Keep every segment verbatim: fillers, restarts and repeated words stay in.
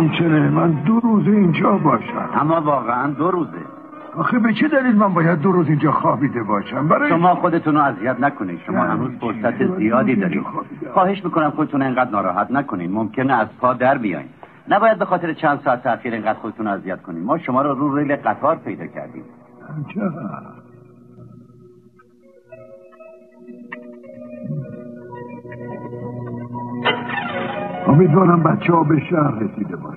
ممکنه من دو روز اینجا باشم. اما واقعا دو روزه. آخه به چه دلیل من باید دو روز اینجا خوابیده باشم؟ برای شما خودتون رو اذیت نکنید. شما هنوز فرصت زیادی دارید. خواهش میکنم خودتون اینقدر ناراحت نکنید. ممکنه از پا در بیاین. نباید به خاطر چند ساعت تأخیر اینقدر خودتون رو اذیت کنید. ما شما رو رو ریل قطار پیدا کردیم. امیدوارم بچه ها به شهر رسیده باشن.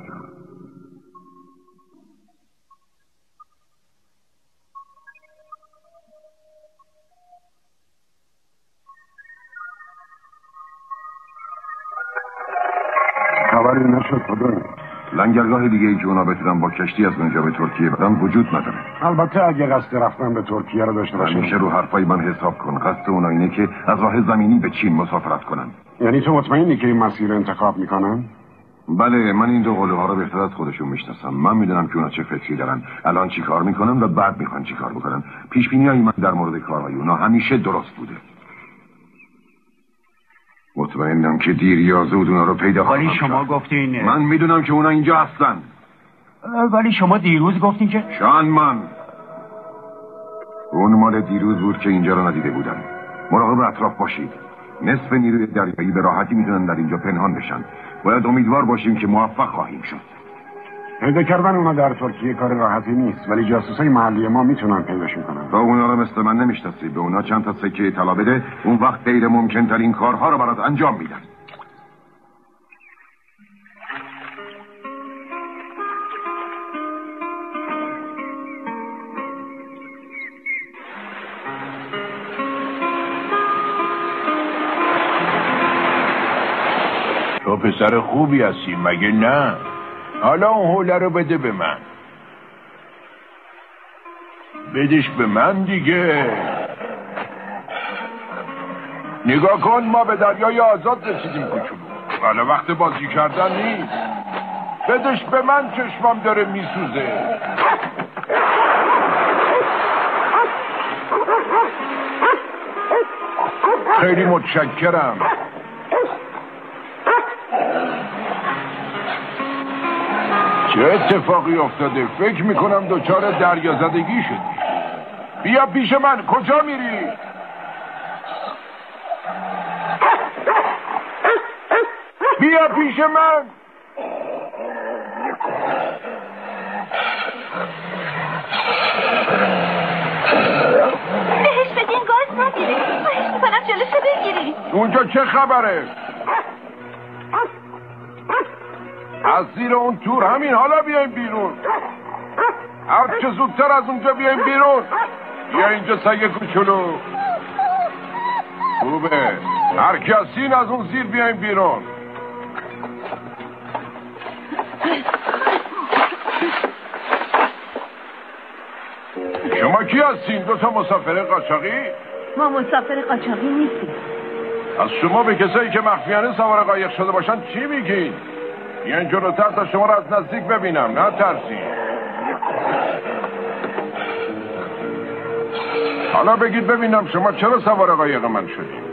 خبری نشد خدایا. لنگرگاه دیگه ای که اونا بتونن با کشتی از اونجا به ترکیه برن وجود نداره. البته اگه قصد رفتن به ترکیه رو داشته باشن. همیشه رو حرفای من حساب کن. قصد اونا اینه که از راه زمینی به چین مسافرت کنن. یعنی تو مطمئنی که این مسیر انتخاب میکنن؟ بله، من این دو قلوها رو بهتر از خودشون میشناسم. من میدونم که اونا چه فکری دارن، الان چی کار میکنن و بعد میخوان چی کار بکنن. پیش بینی‌های من در مورد کارهای اونا همیشه درست بوده. مطمئنم که دیر یا زود اونا رو پیدا خواهم ولی شما گفتین من میدونم که اونا اینجا هستن. ولی شما دیروز گفتین که شان من اون مال دیروز بود که اینجا رو ندیده بودن. مراقب اطراف باشید. نصف نیروی دریایی به راحتی میتونن در اینجا پنهان بشن. باید امیدوار باشیم که موفق خواهیم شد. پیدا کردن اونا در ترکیه کار راحتی نیست، ولی جاسوسای محلی ما میتونن پیداشون کنن. تو اونا رو مثل من نمیشناسی. به اونا چند تا سکه طلا بده، اون وقت غیر ممکن ترین کارها رو برات انجام میدن. تو پسر خوبی هستی مگه نه؟ حالا اون حوله رو بده به من. بدش به من دیگه. نگاه کن، ما به دریای آزاد رسیدیم کوچولو. حالا وقت بازی کردن نیست. بدش به من، چشمم داره میسوزه. خیلی متشکرم. چه اتفاقی افتاده؟ فکر میکنم دچار دریازدگی شدی. بیا پیش من. کجا میری؟ بیا پیش من. بهش بدین گاز نگیری. بهش میکنم جلوشو بگیری. اونجا چه خبره؟ از زیر اون تور همین حالا بیایم بیرون. هر چه زودتر از اونجا بیایم بیرون. بیا اینجا سگ کوچولو. خوبه. هر کسین از اون زیر بیایم بیرون. شما کی هستین؟ دو تا مسافر قاچاقی؟ ما مسافر قاچاقی نیستیم. از شما به کسایی که مخفیانه سوار قایق شده باشن چی میگین؟ بیاین جلوتر تا شما رو از نزدیک ببینم. نه ترسین. حالا بگید ببینم شما چرا سوار قایق من شدید؟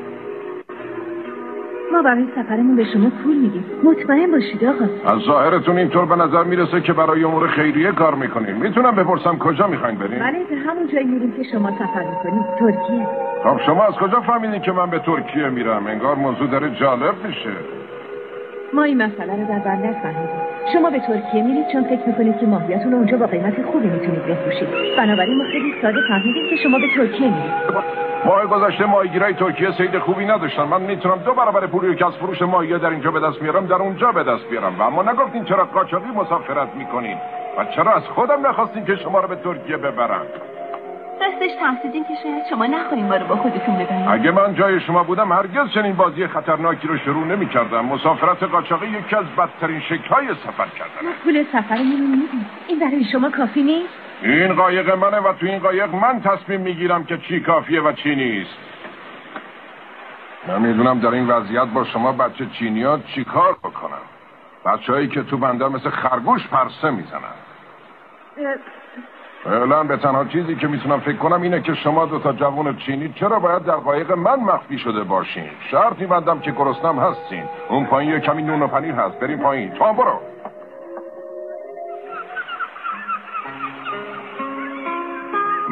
ما برای سفرمون به شما پول میدیم. مطمئن باشید آقا. از ظاهرتون اینطور به نظر میرسه که برای امور خیریه کار میکنین. میتونم بپرسم کجا میخواین برین؟ بله، به همون جایی میریم که شما سفر میکنید. ترکیه. خب شما از کجا فهمیدین که من به ترکیه میرم؟ انگار موضوع داره جالب میشه. ما این مسئله رو در بر نفهمیدیم. شما به ترکیه میرید چون فکر میکنید که ماهیاتون رو اونجا با قیمت خوبی میتونید بفروشید. بنابراین ما خیلی ساده فهمیدیم که شما به ترکیه میرید. ماه گذشته ماهیگیرای ترکیه صید خوبی نداشتن. من میتونم دو برابر پولی که از فروش ماهی در اینجا به دست میارم در اونجا به دست بیارم. و اما نگفتین چرا قاچاقی مسافرت میکنین و چرا از خودم نخواستین که شما رو به ترکیه ببرم؟ راستش ترسیدین که شاید شما نخواهیم ما رو با خودتون ببرید. اگه من جای شما بودم هرگز چنین بازی خطرناکی رو شروع نمی‌کردم. مسافرت قاچاقی یکی از بدترین شکل‌های سفر کردنه. پول سفرمون رو میدیم. این برای شما کافی نیست؟ این قایق منه و تو این قایق من تصمیم میگیرم که چی کافیه و چی نیست. من میدونم در این وضعیت با شما بچه چینی‌ها چی کار بکنم. بچه‌هایی که تو بندر مثل خرگوش پرسه میزنن. فعلا به تنها چیزی که میتونم فکر کنم اینه که شما دو تا جوان چینی چرا باید در قایق من مخفی شده باشین. شرطی بندم که گرسنم هستین. اون پایین یه کمی نون و پنیر هست. بریم پایین. تو هم برو.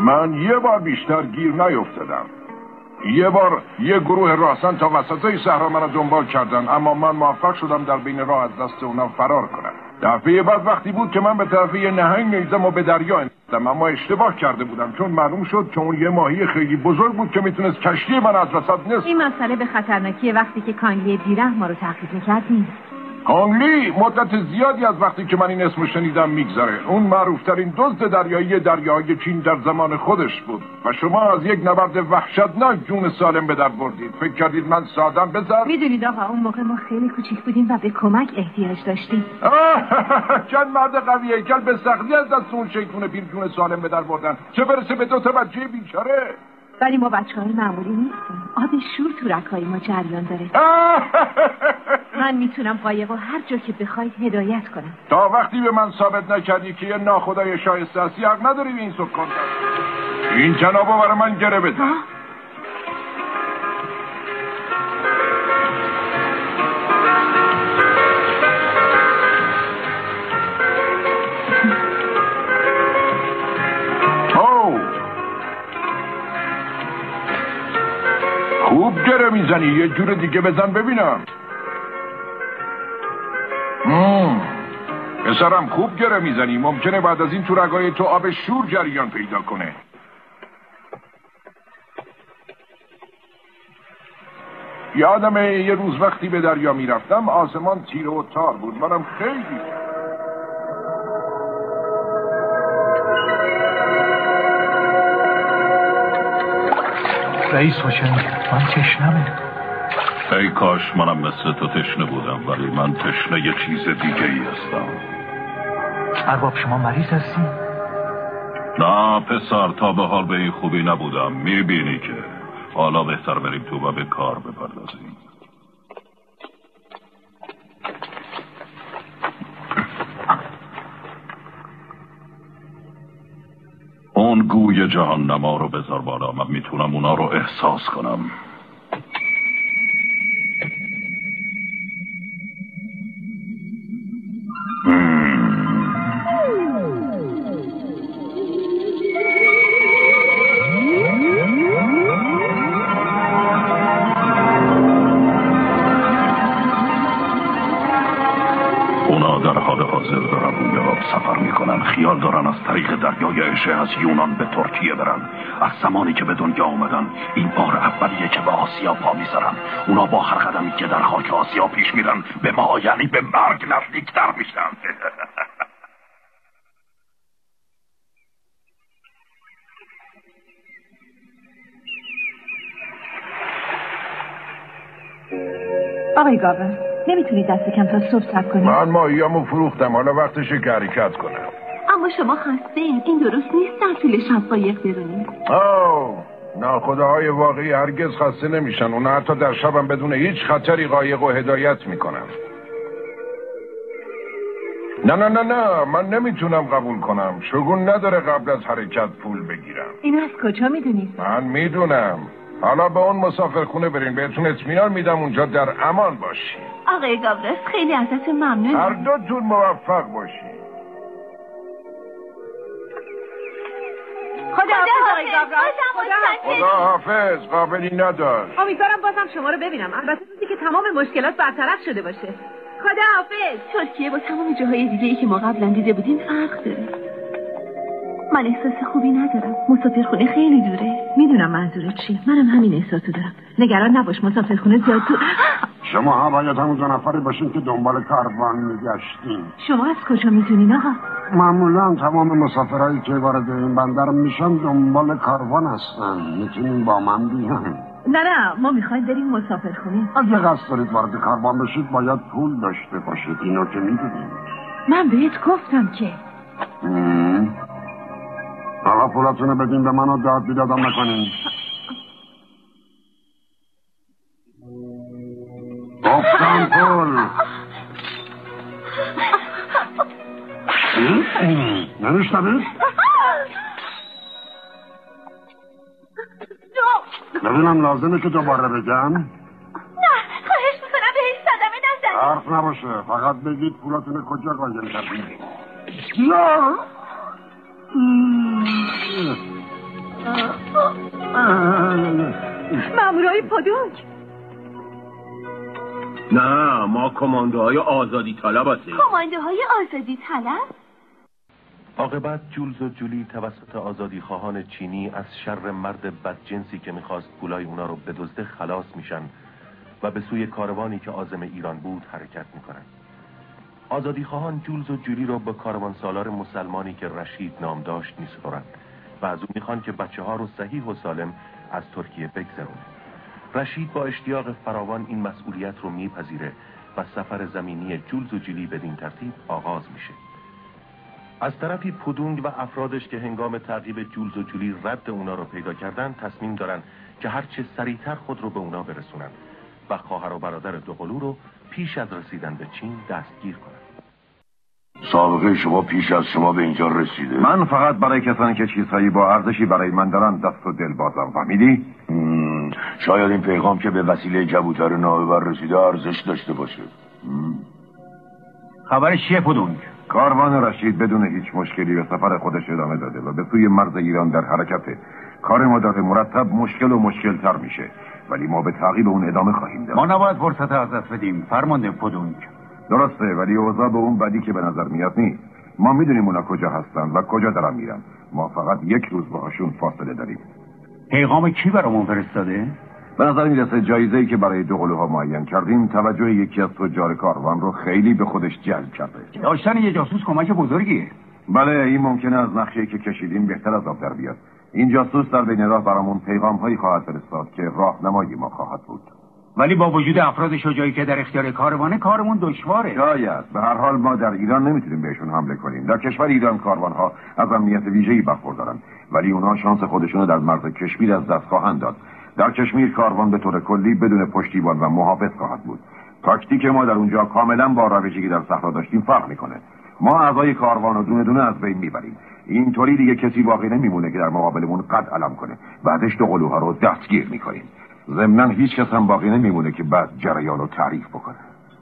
من یه بار بیشتر گیر نیفتادم. یه بار یه گروه راهزن تا وسطای صحرا منو دنبال کردن، اما من موفق شدم در بین راه از دست اونا فرار کنم. دفعه بعد وقتی بود که من به طرف یه نهنگ نیزم و به دریا انداختم، اما اشتباه کرده بودم، چون معلوم شد که اون یه ماهی خیلی بزرگ بود که میتونست کشتی من از وسط نصف. این مسئله به خطرناکی وقتی که کانگلی بیره ما رو تعقیب میکرد نیست. کانگلی مدت زیادی از وقتی که من این اسمو شنیدم میگذره. اون معروفترین دزد دریایی دریای چین در زمان خودش بود و شما از یک نبرد وحشتناک جون سالم به در بردید. فکر کردید من سادم بزر؟ میدونید آقا اون موقع ما خیلی کوچیک بودیم و به کمک احتیاج داشتیم. چند مرد قوی هیکل به سختی از دست اون شیطون پیر جون سالم به در بردن، چه برسه به دو تا بچه بیچاره. ولی ما بچه‌های معمولی نیستیم. آب شور تو رگ‌های ما جریان داره. من میتونم قایق رو هر جا که بخواید هدایت کنم. تا وقتی به من ثابت نکردی که یه ناخدای شایسته هستی، حق نداری به این سکان دست. این جنابو برای من گره بده. خوب گره میزنی، یه جور دیگه بزن ببینم. مم. پسرم خوب گره میزنی، ممکنه بعد از این تو رگای تو آب شور جریان پیدا کنه. یادمه یه روز وقتی به دریا میرفتم آسمان تیره و تار بود، منم خیلی رئیس حسین، من تشنمه. ای کاش منم مثل تو تشنه بودم، ولی من تشنه یه چیز دیگه ای هستم. ارباب شما مریض هستی؟ نه پسر، تا به حال به این خوبی نبودم. میبینی که حالا بهتر بریم تو و به کار بپردازیم. اون گوی جهنما رو بذار بالا، من میتونم اونا رو احساس کنم. اونا در حال حاضر دارن روی آب سفر میکنن، خیال دارن از طریق دریای اشه از یونان به ترکیه برن. از زمانی که به دنیا آمدن این بار اولیه که به آسیا پا میذارن. اونا با هر قدمی که در خاک آسیا پیش میرن به ما، یعنی به مرگ، نزدیکتر میشن. آقای گاور، نمیتونید دست کم تا صبح صبر کنید؟ من ماهیامو فروختم، حالا وقتشه که حرکت کنم. اما شما خسته این این درست نیست در طول شب قایق برونید. آه ناخداهای واقعی هرگز خسته نمیشن، اونا حتی در شبم بدون هیچ خطری قایق و هدایت میکنن. نه نه نه نه من نمیتونم قبول کنم، شگون نداره قبل از حرکت پول بگیرم. اینو از کجا میدونید؟ من میدونم. حالا به اون مسافرخونه برین، بهتون اطمینان میدم اونجا در امان باشی. آقای گابرس خیلی ازتون ممنونم. هر دوتون موفق باشی. خدا حافظ آقای گابرس. خدا حافظ. قابلی نداشت. امیدوارم بازم شما رو ببینم، البته روزی که تمام مشکلات برطرف شده باشه. خدا حافظ. ترکیه با تمام جاهای دیگه‌ای که ما قبلا دیده بودیم فرق داره. من احساس خوبی ندارم. مسافرخونه خیلی دوره. میدونم منظورت چیه، منم همین احساسو دارم. نگران نباش، مسافرخونه زیاد دور. شما ها باید همون دو نفری باشین که دنبال کاروان میگشتین. شما از کجا میدونین آقا؟ معمولا تمام مسافرهایی که وارد این بندر میشن دنبال کاروان هستن. میتونین با من بیان؟ نه نه ما میخوایم بریم مسافرخونه. اگه قصد دارید وارد کاروان بشید باید پول داشته باشید، اینو که میدونین. من بهت گفتم که حالا پولاتونو بدین به من و داد بیدادم نکنین. گفتم پول. نمیشنبید؟ ببینم لازمه که دوباره بگم؟ نه خواهش میکنم بهش صدمه نزنید. حرف نباشه، فقط بگید پولاتونو کجا قایم کردین. یا مامورای پودونگ. نه، ما کماندوهای آزادی طلب هستیم. کماندوهای آزادی طلب؟ عاقبت جولز و جولی توسط آزادی خواهان چینی از شر مرد بدجنسی که میخواست پولای اونا رو بدزده خلاص میشن و به سوی کاروانی که عازم ایران بود حرکت میکنن. آزادی خواهان جولز و جولی رو به کاروان سالار مسلمانی که رشید نام داشت میسپرند و از اون میخوان که بچه ها رو صحیح و سالم از ترکیه بگذرونه. رشید با اشتیاق فراوان این مسئولیت رو میپذیره و سفر زمینی جولز و جولی بدین ترتیب آغاز میشه. از طرفی پودونگ و افرادش که هنگام تعقیب جولز و جولی رد اونا رو پیدا کردن تصمیم دارن که هرچه سریعتر خود رو به اونا برسونن و خواهر و برادر دوقلو رو پیش از رسیدن به چین دستگیر کنن. سابقه شما پیش از شما به اینجا رسیده؟ من فقط برای کسانی که چیزهایی با ارزشی برای من دارن دست و دل بازم. فهمیدی؟ شاید این پیغام که به وسیله جبوتر ناببر رسیده ارزش داشته باشه. خبرش چیه پودونگ؟ کاروان رشید بدون هیچ مشکلی به سفر خودش ادامه داده و به سوی مرز ایران در حرکته. کار ما داره مرتب مشکل و مشکل تر میشه، ولی ما به تعقیب اون ادامه خواهیم داد. ما نباید فرصت از دست بدیم فرمانده پودونگ. درسته، ولی اوضاع به اون بدی که به نظر میاد نیست. ما میدونیم اونا کجا هستن و کجا دارن میرن. ما فقط یک روز باهاشون فاصله داریم. پیغام کی برامون فرستاده؟ به نظر میرسه جایزه‌ای که برای دوقلوها معین کردیم توجه یکی از تجار کاروان رو خیلی به خودش جلب کرده. داشتن یه جاسوس کمک بزرگیه. بله، این ممکنه از نقشه‌ای که کشیدیم بهتر از آب در بیاد. این جاسوس در بین راه برامون پیغام‌هایی خواهد فرستاد که راهنمای ما خواهد بود. ولی با وجود افراد شجاعی که در اختیار کاروانه کارمون دشواره. شاید. به هر حال ما در ایران نمیتونیم بهشون حمله کنیم. در کشور ایران کاروان‌ها از امنیت ویژه‌ای برخوردارن، ولی اونا شانس خودشونو در مرز کشمیر از دست خواهند داد. در کشمیر کاروان به طور کلی بدون پشتیبان و محافظ خواهد بود. تاکتیک ما در اونجا کاملا با روشی که در صحرا داشتیم فرق میکنه. ما اعضای کاروان رو دونه دونه از بین میبریم. اینطوری دیگه کسی باقی نمیمونه که در مقابلمون قد علم کنه. بعدش دوقلوها رو دستگیر میکنیم. ضمناً هیچ کس هم باقی نمیمونه که بعد جریان رو تعریف بکنه.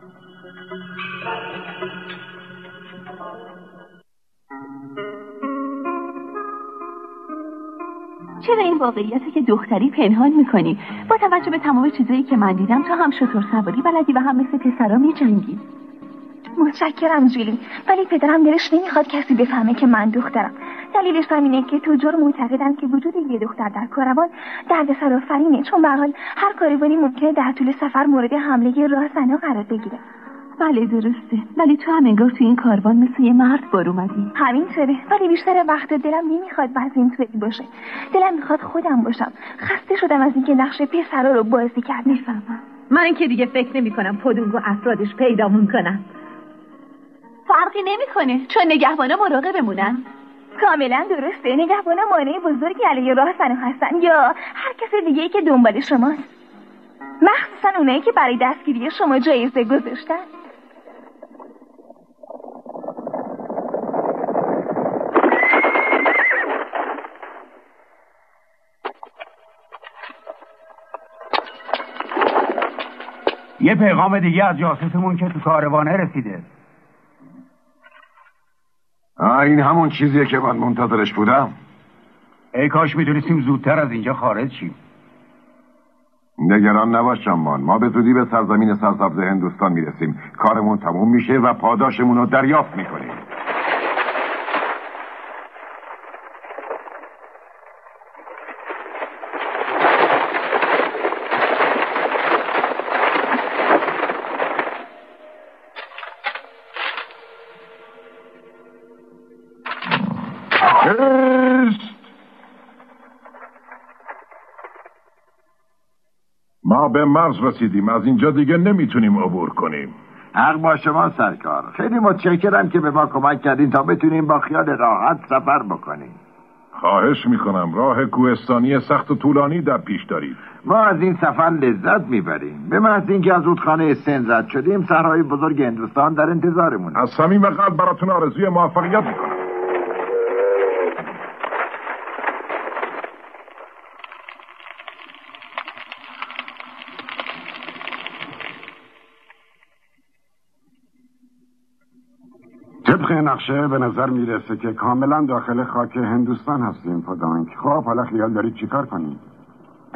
چرا این واقعیت که دختری پنهان میکنی؟ با توجه به تمام چیزایی که من دیدم تو هم شطور سواری بلدی و هم مثل پسرا میجنگی. متشکرم جولی، ولی پدرم دلش نمیخواد کسی بفهمه که من دخترم. دلیلش همینه که تجار معتقدن که وجود یه دختر در کاروان دردسر آفرینه، چون به هر حال هر کاروانی ممکنه در طول سفر مورد حمله راهزنا قرار بگیره. بله درسته، ولی تو هم انگار تو این کاروان مثل یه مرد بار اومدی. همینطوره، ولی بیشتر وقت دلم نمیخواد بعضی اینطوری باشه. دلم میخواد خودم باشم. خسته شدم از اینکه نقش پسرا رو بازی کرد. میفهمم. من که دیگه فکر نمی‌کنم پودونگ و افرادش پیدامون کنن. فرقی نمیکنه چون نگهبانا مراقبمونن. کاملا درسته، نگهبانا مانع بزرگی علیه راهزنا هستن یا هر کس دیگه‌ای که دنبال شماست، مخصوصا اونایی که برای دستگیری شما جایزه گذاشتن. یه پیغام دیگه از جاسوسمون که تو کاروانه رسیده. آه، این همون چیزیه که من منتظرش بودم. ای کاش میتونستیم زودتر از اینجا خارج شیم. نگران نباش جانمان، ما به زودی به سرزمین سرسبز هندوستان میرسیم. کارمون تموم میشه و پاداشمون رو دریافت میکنیم. ما به مرز رسیدیم، از اینجا دیگه نمیتونیم عبور کنیم. حق با شما سرکار، خیلی متشکرم که به ما کمک کردین تا بتونیم با خیال راحت سفر بکنیم. خواهش میکنم، راه کوهستانی سخت و طولانی در پیش دارید. ما از این سفر لذت میبریم. به محض اینکه از رودخانه سند رد شدیم صحرای بزرگ هندوستان در انتظارمون. از صمیم قلب براتون آرزوی موفقیت میکنم. طبق نقشه به نظر میرسه که کاملا داخل خاک هندوستان هستیم پودونگ. خب حالا خیال دارید چیکار کنیم؟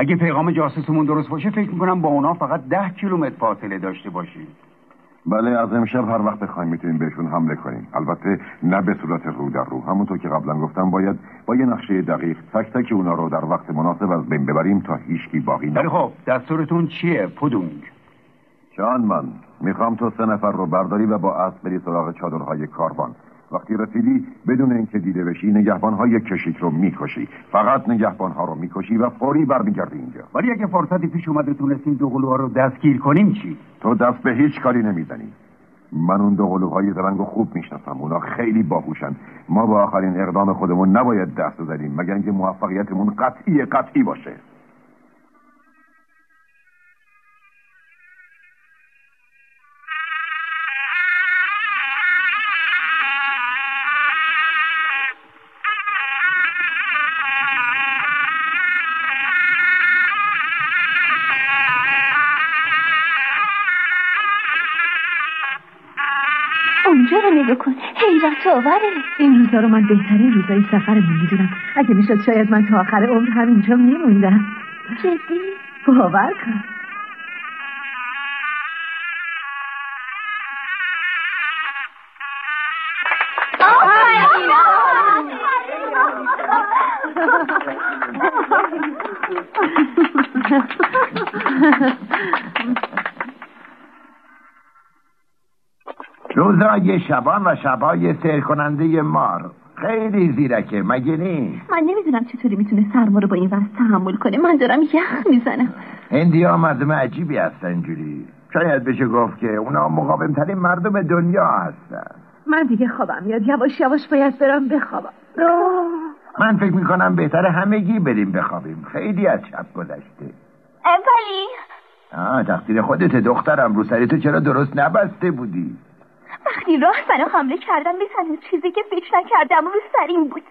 اگه پیغام جاسوسمون درست باشه فکر میکنم با اونا فقط ده کیلومتر فاصله داشته باشیم. بله، از امشب هر وقت بخوایم میتونیم بهشون حمله کنیم. البته نه به صورت رو در رو. همونطور که قبلا گفتم باید با یه نقشه دقیق تک تک اونا رو در وقت مناسب از بین ببریم تا هیچکی باقی نمونه. خب دستورتون چیه پودونگ؟ جان من میخوام تو سه نفر رو برداری و با اسب بری سراغ چادرهای کاروان. وقتی رسیدی بدون اینکه دیده بشی نگهبان‌های کشیک رو میکشی. فقط نگهبان‌ها رو میکشی و فوری برمیگردی اینجا. ولی اگه فرصتی پیش اومد تونستیم دو قلوها رو دستگیر کنیم چی؟ تو دست به هیچ کاری نمیزنی. من اون دو قلوهای زرنگو خوب میشناسم. اونا خیلی باهوشن. ما با آخرین اقدام خودمون نباید دست بزنیم مگر اینکه موفقیتمون قطعی قطعی باشه. اونجا رو نگاه کن، حیرت آوره. این روزا رو من بهترین روزای سفرمون میدونم. اگه میشد شاید من تا آخر عمر همینجا میموندم. جدی؟ باور کن. روزای شبان و شبای سیر کننده مار. خیلی زیرکه مگه نیست؟ من نمیدونم چطوری میتونه سرما رو با این وضع تحمل کنه. من دارم یخ میزنم. هندی‌ها مردم عجیبی هستن جوری. شاید بشه گفت که اونا مقاومترین مردم دنیا هستن. من دیگه خوابم میاد. یواش یواش باید برم بخوابم. من فکر میکنم بهتره همگی بریم بخوابیم. خیلی از شب گذشته. ولی آه تقصیر خودت دخترم. رو سری تو چرا درست نبسته بودی؟ وقتی راه سنو حمله کردم به تنها چیزی که فکر نکردم رو سریم بود.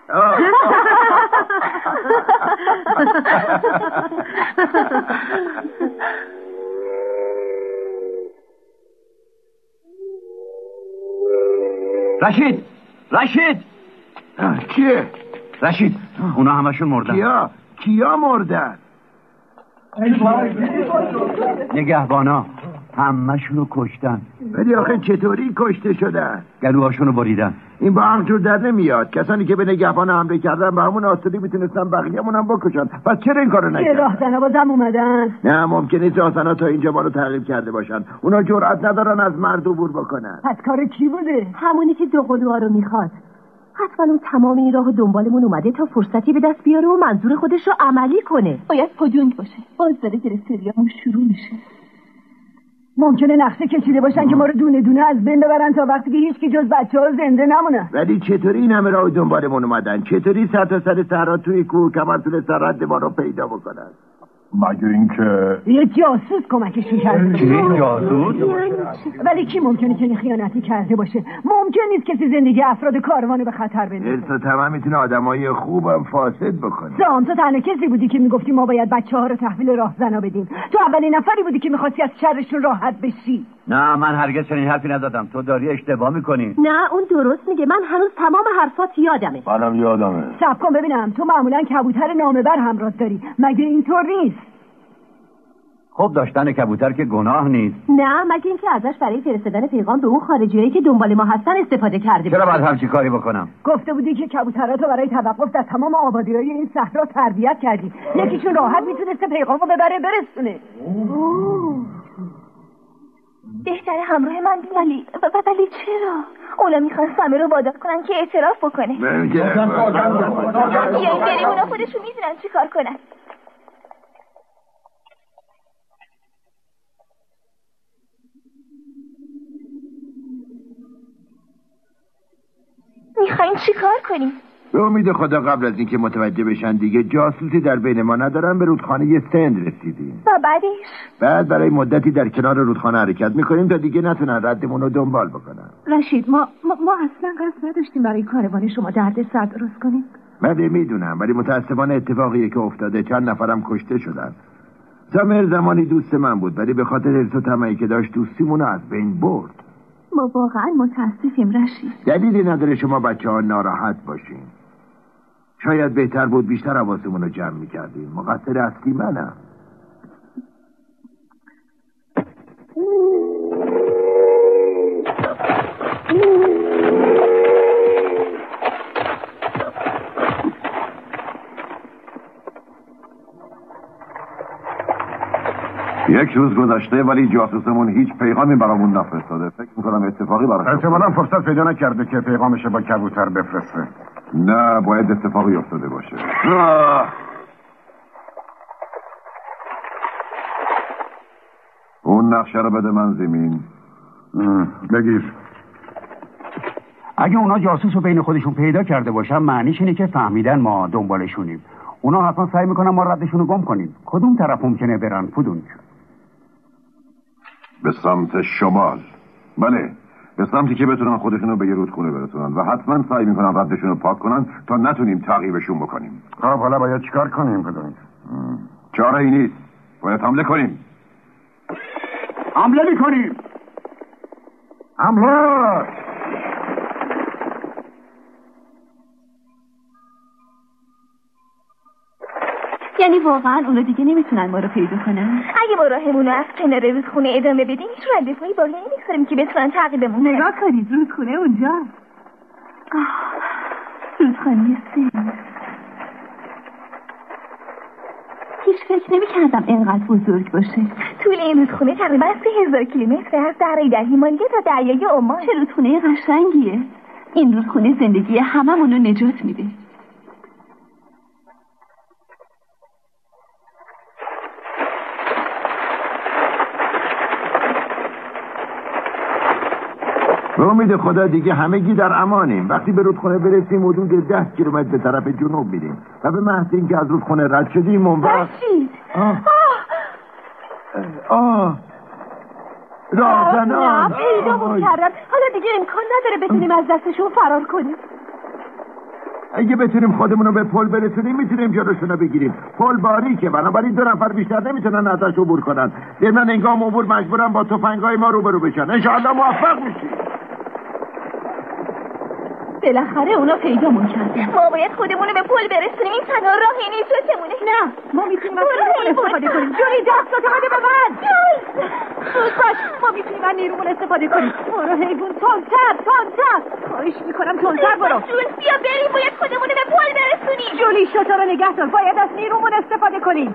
رشید رشید چیه؟ رشید اونا همشون مردن. کیا؟ کیا مردن؟ نگهبانا همشونو کشتن. ولی آخه چطوری کشته شدن؟ گلوهاشونو بریدن. این با هم جور در نمیاد. کسانی که به نگهبان حمله کردن به همون آسودی میتونستن بقیه‌مون هم بکشن. پس چرا این کارو نکردن؟ راهزنا بازم اومدن. نه ممکنه نیست راهزنا تا اینجا ما رو تعقیب کرده باشن. اونا جرئت ندارن از مرد عبور بکنن. پس کار کی بوده؟ همونی که دو قلوها رو میخواد. حتما اون تمام این راه دنبالمون اومده تا فرصتی به دست بیاره و منظور خودش رو عملی کنه. باید پودونگ باشه. باز داره گرفتریامون شروع میشه. ممکنه نقشه کشیده باشن که ما رو دونه دونه از بین ببرن تا وقتی که هیچکی جز بچه‌ها زنده نمونه. ولی چطوری این همه راه دنبالمون اومدن؟ چطوری سر تا سر صحرا توی کوه کمر تونستن رد ما رو پیدا بکنن؟ مگه اینکه یه جاسوس کمکشون کرده. چی جاسوس؟ ولی کی ممکنه که خیانتی کرده باشه؟ ممکن نیست کسی زندگی افراد کاروانو به خطر بندازه. ارسا تمام میتونه آدمای خوبم فاسد بکنه. سام تو تنها کسی بودی که میگفتی ما باید بچه‌ها رو تحویل راهزنا بدیم. تو اولین نفری بودی که می‌خواستی از شرشون راحت بشی. نه من هرگز چنین حرفی نزدم. تو داری اشتباه میکنی. نه اون درست میگه. من هنوز تمام حرفات یادمه. منم یادمه. صبر کن ببینم. تو معمولا کبوتر نامه‌بر همراه داری. مگه اینطور نیست؟ خب داشتن کبوتر که گناه نیست. نه مگه اینکه ازش برای فرستادن پیغام به اون خارجیایی که دنبال ما هستن استفاده کرده. چرا باید همچین کاری بکنم؟ گفته بودی که کبوتراتو برای توقف در تمام آبادی‌های این صحرا تربیت کردی. یکیشون راحت میتونسته پیغامو ببره برسونه. بهتره همراه من بیالی. ولی چرا؟ اونا میخوان سمه رو وادار کنن که اعتراف بکنه. یا این بریم اونا خودشون میدونن چی کار کنن. میخواین چی کار کنیم؟ به امید خدا قبل از اینکه متوجه بشن دیگه جاسوسی در بین ما ندارن به رودخانه سند رسیدیم. و بعدش؟ بعد برای مدتی در کنار رودخانه حرکت میکنیم تا دیگه نتونن ردمون رو دنبال بکنن. رشید ما ما, ما اصلا قصد نداشتیم برای کاروان شما درد سر درست کنیم. بله میدونم ولی متاسفانه اتفاقیه که افتاده چند نفرم کشته شدن. سامر زمانی دوست من بود ولی به خاطر ارث و طمعی که داشت دوستیمون رو از بین برد. ما واقعا متاسفیم رشید. دلیلی نداره شما بچه ها ناراحت باشین. شاید بهتر بود بیشتر حواسمون رو جمع میکردیم. مقصر اصلی منم. یک روز گذشته ولی جاسوسمون هیچ پیغامی برامون نفرستاده. فکر میکنم اتفاقی براش احتمالاً فرصت پیدا نکرده که پیغامش با کبوتر بفرسته. نه، باید اتفاقی افتاده باشه. اون نقشه رو بده من زمین. بگیر. اگه اونا جاسوس رو بین خودشون پیدا کرده باشن معنیش اینه که فهمیدن ما دنبالشونیم. اونا حتما سعی میکنن ما ردشون رو گم کنیم. کدوم طرف ممکنه برن پودونک؟ به سمت شمال. بله، به سمتی که بتونن خودشون رو به یه رودخونه برسونن و حتما سعی میکنن ردشون رو پاک کنن تا نتونیم تعقیبشون بکنیم. خب حالا باید چیکار کنیم پودونک؟ چاره ای نیست، باید حمله کنیم. حمله میکنیم. حمله. یعنی واقعا اونا دیگه نمیتونن ما رو پیدا کنن؟ اگه ما راهمون رو از کنار رودخونه ادامه بدیم هیچ راه دفاعی باقی نمیذاریم که بتونن تعقیبمون کنن. نگاه کنید، رودخونه اونجا. رودخونه سیل. هیچ فکر نمی‌کردم اینقدر بزرگ باشه. طول این رودخونه تقریبا سه هزار کیلومتر از دره در هیمالیا تا دریای عمان. چه رودخونه قشنگیه. این رودخونه زندگی هممون رو نجات میده. به امید خدا دیگه همگی در امانیم. وقتی به رودخونه برسیم حدود ده کیلومتر به طرف جنوب میریم و به محض اینکه از رودخونه رد شدیم اون وقت آه آه راهزنان پیدامون کردن. حالا دیگه امکان نداره بتونیم از دستشون فرار کنیم. اگه بتونیم خودمون رو به پل برسونیم میتونیم جلوشون رو بگیریم. پل باریکه، بنابراین دو نفر بیشتر نمیتونن ازش عبور کنن. ضمن انگام عبور مجبورن با تفنگای ما روبرو بشن. انشاءالله موفق میشیم. بالاخره اونا پیدامون کردن. ما باید خودمون رو به پل برسونیم. این تنها راه نجاتمونه. نه، ما میتونیم از نیرومون استفاده کنیم. جولی دستاتو بده به من. سوز باش، ما میتونیم از نیرومون استفاده کنیم. برو حیوان، تندتر تندتر. خواهش میکنم تندتر برو. جول بیا بریم، باید خودمون رو به پل برسونیم. جولی شوتا رو نگه دار، باید از نیرومون استفاده کنیم.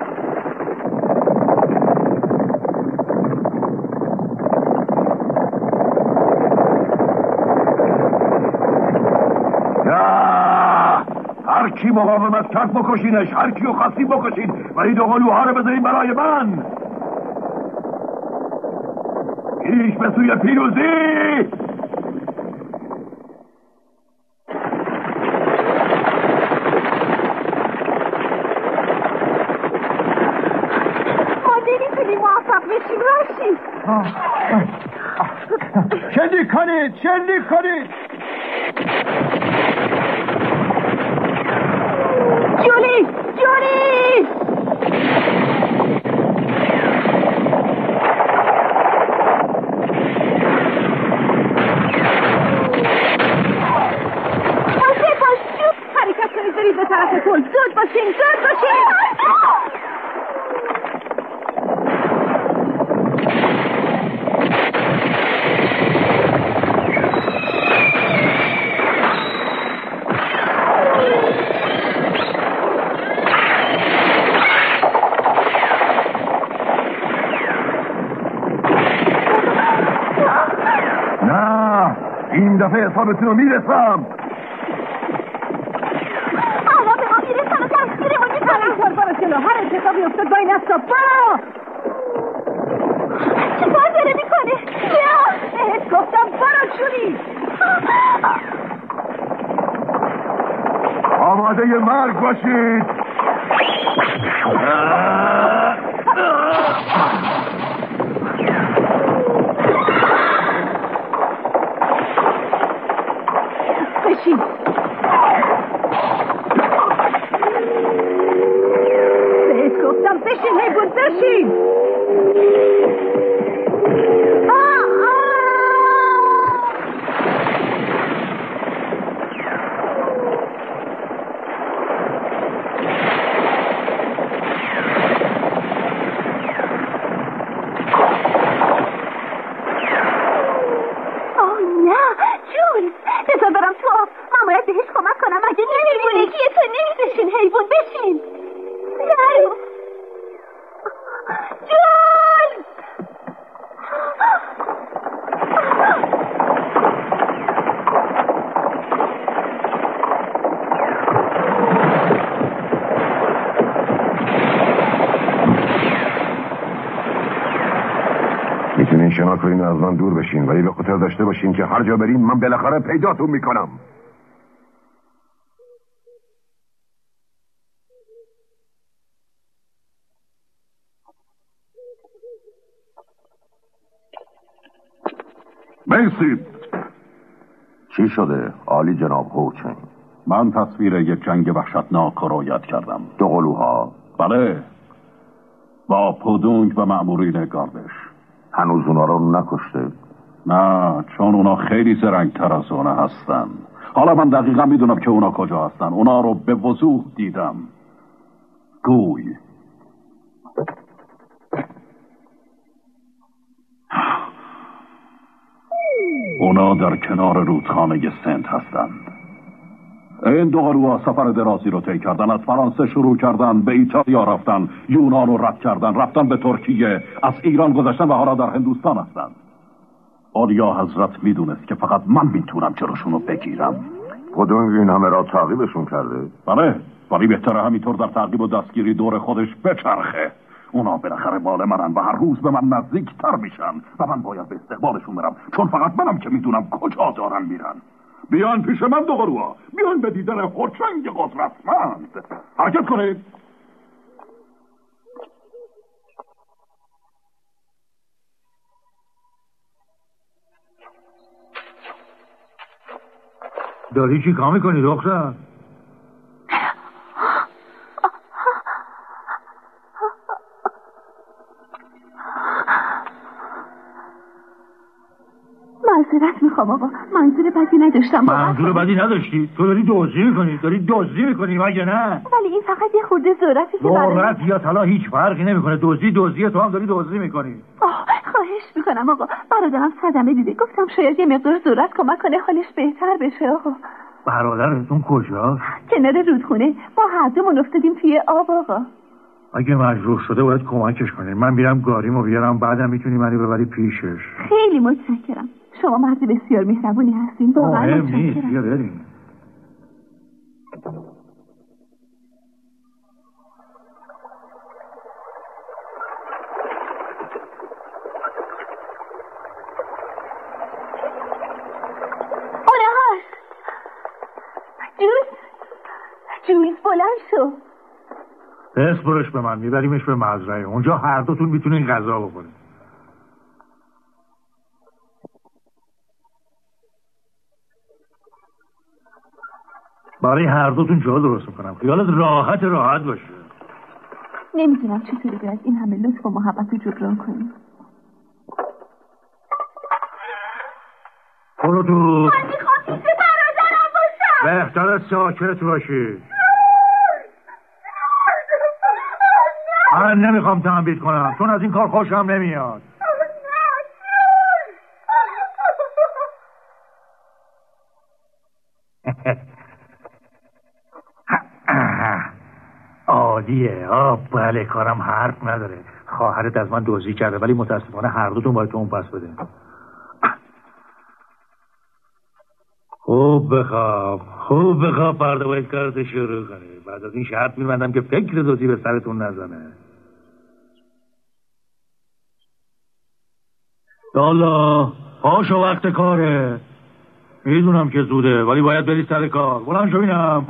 هر کی مقاومت کرد بکشینش، هر کیو خواستیم بکشین، ولی دو قلوها رو بذارین برای من. پیش به سوی پیروزی. ما نمیتونیم موفق بشیم راشید. شلیک کنید، شلیک کنید. جولی! جولی! باشه باشه حرکت کنید برید به طرف پل. زود باشین، زود باشین. این دفعه حسابتون رو میرسم. آقا به ما میرسن و دستگیرمون میکنن. برو برو جلو، هر اتفاقی افتاد با این دستا برو. چه کار داره میکنه؟ بیا بهت گفتم برو جولی. آماده مرگ باشید. بشین. بهت گفتم بشین حیوان بشین. جون! میتونین شنا کنین و از من دور بشین، ولی به خاطر داشته باشین که هر جا برین من بالاخره پیداتون میکنم. مرسی. چی شده؟ عالی جناب هوچن. من تصویر یک جنگ وحشتناک رو یاد کردم. دو قلوها؟ بله، با پودونگ و مأمورین گاردش. هنوز اونا رو نکشته؟ نه، چون اونا خیلی زرنگتر از اونا هستن. حالا من دقیقا میدونم که اونا کجا هستن. اونا رو به وضوح دیدم. گوی اونا در کنار رودخانه سنت هستند. این دو قلوها سفر درازی رو طی کردن. از فرانسه شروع کردن، به ایتالیا رفتن، یونان رو رد کردن، رفتن به ترکیه، از ایران گذشتن و حالا در هندوستان هستن. اولیا حضرت میدونست که فقط من میتونم جلوشون رو بگیرم. پودونگ این همه را تعقیبشون کرده؟ بله، ولی بهتره همینطور در تعقیب و دستگیری دور خودش بچرخه. اونا بالاخره مال منن و هر روز به من نزدیکتر میشن و من باید به استقبالشون برم، چون فقط منم که میدونم کجا دارن میرن. بیان پیش من دو قلوها، بیان به دیدن هوچنگ قدرتمند. حرکت کنید. داری چی کار میکنی دختر؟ معذرت میخوام آقا، منظور بدی نداشتم. منظور بدی نداشتی؟ تو داری دزدی میکنی، داری دزدی میکنی مگه نه؟ ولی این فقط یه خورده ذرتی که برای ذرت یا طلا هیچ فرقی نمیکنه. دزدی دزدیه، تو هم داری دزدی میکنی. آه خواهش میکنم آقا، برادرم صدمه دیده، گفتم شاید یه مقدار ذرت کمک کنه حالش بهتر بشه. آقا برادرتون کجاست؟ کنار رودخونه، ما هر دومون افتادیم توی آب. آقا اگه مجروح شده باید کمکش کنیم. من میرم گاریمو بیارم، بعدم میتونی منو ببری پیشش. خیلی متشکرم، شما مرد بسیار مهربونی هستین. واقعا مهم نیست، بیا بریم. اونه هاست. جوز جوز بلند شو. اسپرش به من، میبریمش به مزرعه. اونجا هر دوتون میتونین غذا بخورین. برای هر دوتون جا درست میکنم، خیالت راحت راحت باشه. نمیدونم چطوری باید این همه لطف و محبت رو جبران کنیم. برو تو. من میخوام پیش برادرم باشم. بهتره ساکت باشی. من نمیخوام تنبیه کنم، چون از این کار خوشم نمیاد. عالیه. آه بله، کارم حرف نداره. خواهرت از من دزدی کرده، ولی متاسفانه هر دوتون باید تو اون پس بده. خوب بخواب خوب بخواب، فردا باید کارتو شروع کنی. بعد از این شرط میبندم که فکر دزدی به سرتون نزنه. یالا پاشو، وقت کاره. میدونم که زوده، ولی باید بری سر کار. بلند شو بینم.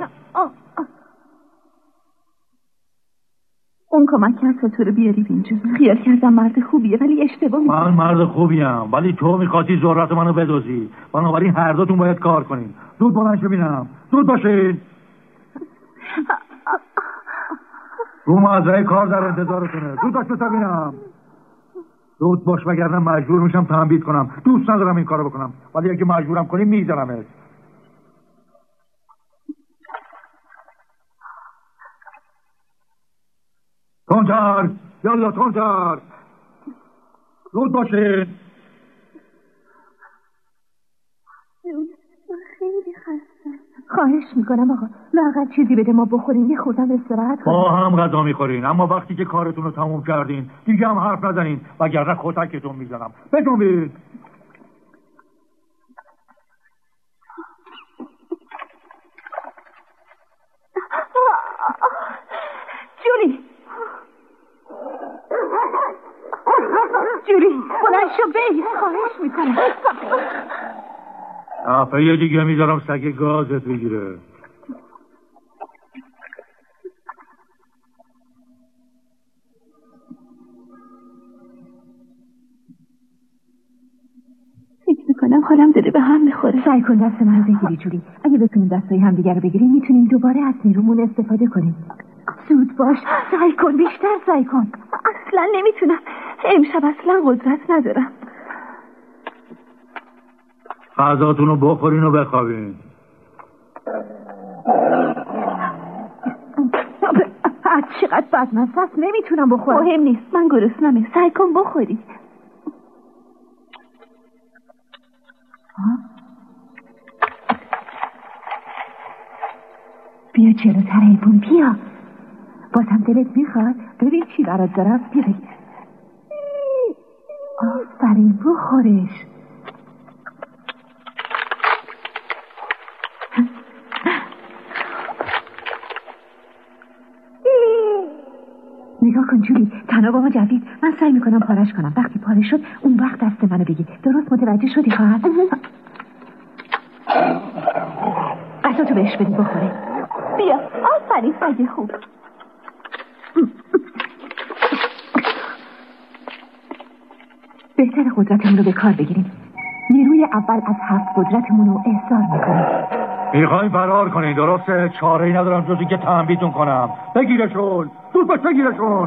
اون کمک کرد تا تو رو بیاری اینجا. خیال کردم مرد خوبیه، ولی اشتباه میکنم. من مرد خوبیم، ولی تو میخواستی ذرت منو بدزدی. بنابراین هر دوتون باید کار کنین. زود بلند شو بینم. زود باشین. رو مزرعه کار در انتظارتونه. زود باش تا ببینم. زود باش وگرنه مجبور میشم تنبیه کنم. دوست ندارم این کارو بکنم، ولی اگه مجبورم کنی میذارمت. تندتر، یالا تندتر. زود باشین. خیلی خستم. خواهش میکنم آقا لااقل چیزی بده ما بخوریم، یه خوردم استراحت کنیم. با هم غذا میخورین، اما وقتی که کارتون رو تموم کردین دیگه هم حرف نزنین وگرنه کتکتون میزنم. بجنبید. جولی جولی بلند شو بیست، خواهش میکنم. دفعه دیگه میذارم سگ گازت بگیره. فکر میکنم حالم داره به هم میخوره. سعی کن دست من بگیری جولی. اگه بتونیم دستای هم دیگر رو بگیریم میتونیم دوباره از نیرومون استفاده کنیم. زود باش، سعی کن، بیشتر سعی کن. اصلا نمیتونم، امشب اصلا قدرت ندارم. غذاتون رو بخورین و بخوابین. چقدر بدمزه است، نمیتونم بخورم. مهم نیست، من گرسنمه، سعی کن بخوری. بیا جلوتر ایبون، بیا. بازم دلت میخواد؟ ببین چی برات دارم، بیا بگیر. آفرین، بخورش. نگاه کن جولی، تنابامو جوید. من سعی میکنم پارش کنم. وقتی پاره شد اون وقت دست منو بگیر. درست متوجه شدی خواهر؟ قصاتو بهش بدی بخوره. بیا، آفرین سگ خوب. بهتر قدرتمون رو به کار بگیریم. نیروی اول از هفت قدرتمون رو احضار میکنیم. میخوایم فرار کنین، درسته؟ چاره‌ای ندارم جز اینکه تنبیهتون کنم. بگیرشون، زود باش بگیرشون.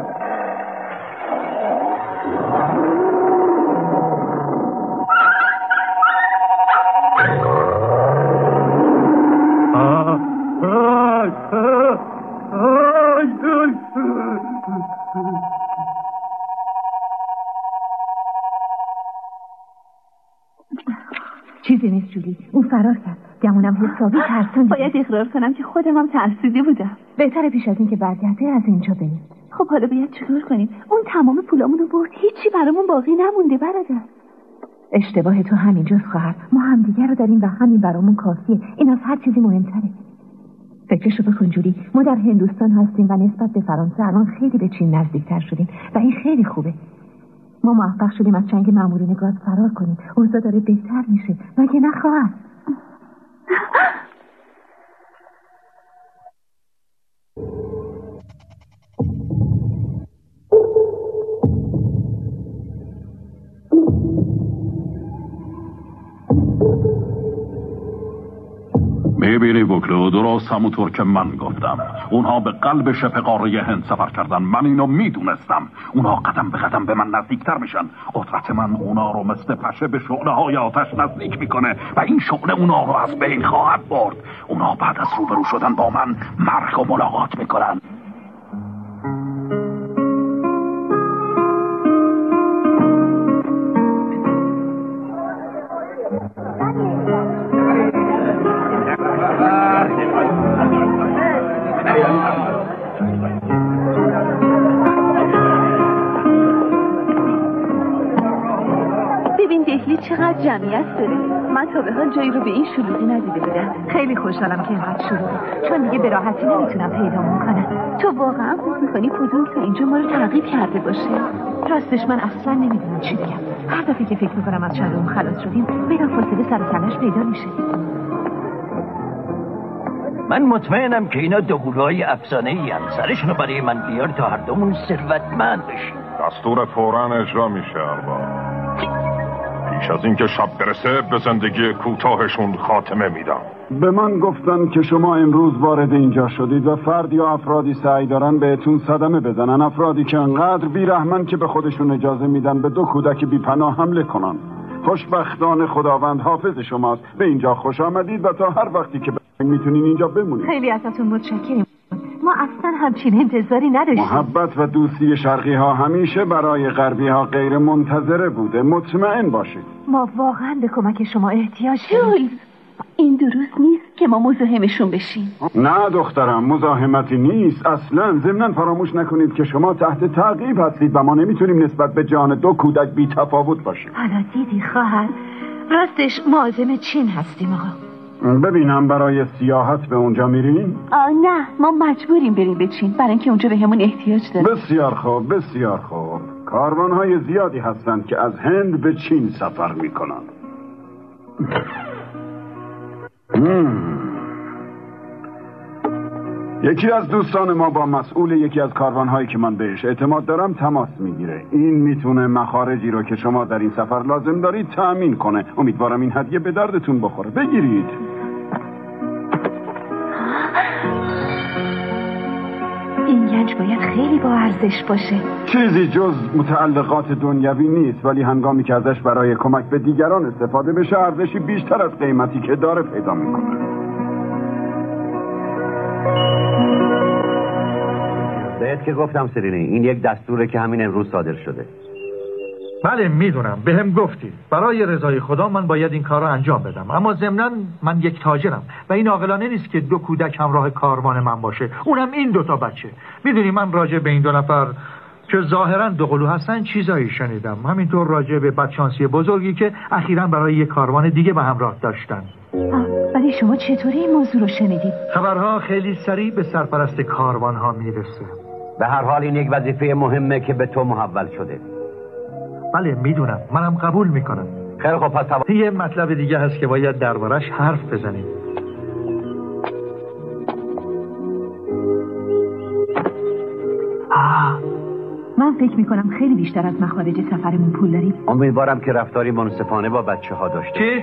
چیزی نیست جولی، اون فرار کرد. گمونم حسابی ترسون. باید اقرار کنم که خودم هم ترسیده بودم. بهتره پیش از این که برگرده از اینجا بریم. خب حالا باید چیکار کنیم؟ اون تمام پولامونو برد، هیچی برامون باقی نمونده برادر. اشتباه تو همینجاست خواهر. ما همدیگه رو داریم و همین برامون کافیه. این از هر چیزی مهمتره. فکرشو بکن جولی، ما در هندوستان هستیم و نسبت به فرانسه الان خیلی به چین نزدیکتر شدیم و این خیلی خوبه. ما موفق شدیم از چنگ مامورین گاز فرار کنیم. اوضاع داره بهتر میشه، مگه نه خواهر؟ میبینی بکلو، درست همونطور که من گفتم. اونها به قلب شبه قاره هند سفر کردن. من اینو میدونستم. اونها قدم به قدم به من نزدیکتر میشن. قدرت من اونا رو مثل پشه به شعله های آتش نزدیک میکنه و این شعله اونا رو از بین خواهد برد. اونا بعد از روبرو شدن با من مرگ و ملاقات میکنن. ببین دهلی چقدر جمعیت داره. من تا به حال جایی رو به این شلوغی ندیده بودم. خیلی خوشحالم که اینقدر شلوغه، چون دیگه به راحتی نمیتونم پیدا کنم. تو واقعا فکر می‌کنی کدوم تا اینجا ما رو تعقیب کرده باشه؟ راستش من اصلا نمیدونم چی بگم. هر دفعه که فکر میکنم از شرمون خلاص شدیم بلافاصله سر و کله‌اش پیدا میشه. من مطمئنم که اینا دوقلوهای افسانه‌ای ان. سرشونو برای من بیار تا هر دومون ثروتمند بشیم. دستور فوراً اجرا میشه ارباب. پیش از اینکه شب برسه به زندگی کوتاهشون خاتمه میدم. به من گفتن که شما امروز وارد اینجا شدید و فرد یا افرادی سعی دارن بهتون صدمه بزنن. افرادی که انقدر بیرحمن که به خودشون اجازه میدن به دو کودک بی پناه حمله کنن. خوشبختانه خداوند حافظ شماست. به اینجا خوش آمدید و تا هر وقتی که میتونین اینجا بمونید. خیلی ازتون متشکرم. ما اصلا همچین انتظاری نداشتیم. محبت و دوستی شرقی ها همیشه برای غربی ها غیر منتظره بوده. مطمئن باشید ما واقعا به کمک شما احتیاج داریم. این درست نیست که ما مزاحمشون بشیم. نه دخترم، مزاحمتی نیست اصلا. ضمناً فراموش نکنید که شما تحت تعقیب هستید و ما نمیتونیم نسبت به جان دو کودک بی تفاوت باشیم. حالا دیدی خواهر، راستش معازم چین هستیم آقا. ببینم برای سیاحت به اونجا میریم؟ آه نه، ما مجبوریم بریم به چین برای اینکه اونجا به همون احتیاج داریم. بسیار خوب، بسیار خوب. کاروانهای زیادی هستند که از هند به چین سفر میکنن. یکی از دوستان ما با مسئول یکی از کاروانهایی که من بهش اعتماد دارم تماس میگیره. این میتونه مخارجی رو که شما در این سفر لازم دارید تأمین کنه. امیدوارم این هدیه به دردتون بخوره. بگیرید. این گنج باید خیلی با ارزش باشه. چیزی جز متعلقات دنیوی نیست، ولی هنگامی که ازش برای کمک به دیگران استفاده بشه ارزشی بیشتر از قیمتی که داره پیدا میکنه. بهت که گفتم سرینی، این یک دستوره که همین امروز صادر شده. بله میدونم، به هم گفتی برای رضای خدا من باید این کار رو انجام بدم، اما ضمناً من یک تاجرم و این عاقلانه نیست که دو کودک همراه کاروان من باشه، اونم این دوتا بچه. میدونی من راجع به این دو نفر که ظاهراً دو قلو هستن چیزایی شنیدم، همینطور راجع به بدشانسی بزرگی که اخیراً برای یک کاروان دیگه به همراه داشتن. ولی شما چطوری این موضوع رو شنیدید؟ خبرها خیلی سریع به سرپرست کاروان ها میرسه. به هر حال این یک وظیفه مهمه که به تو محول شده. بله میدونم، منم قبول میکنم. خیلی خوب، پس یه مطلب دیگه هست که باید دربارش حرف بزنیم. آه. من فکر میکنم خیلی بیشتر از مخارج سفرمون پول داریم. امیدوارم که رفتاری منصفانه با بچه ها داشته. چی؟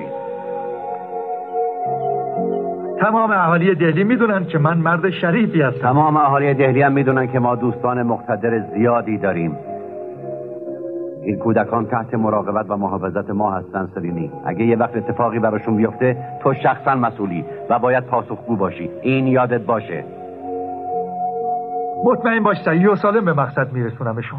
تمام اهالی دهلی میدونن که من مرد شریفی هستم. تمام اهالی دهلی هم میدونن که ما دوستان مقتدر زیادی داریم. این کودکان تحت مراقبت و محافظت ما هستن سرینی. اگه یه وقت اتفاقی براشون بیفته تو شخصا مسئولی و باید پاسخگو باشی. این یادت باشه. مطمئن باش صحیح و سالم به مقصد میرسونمشون.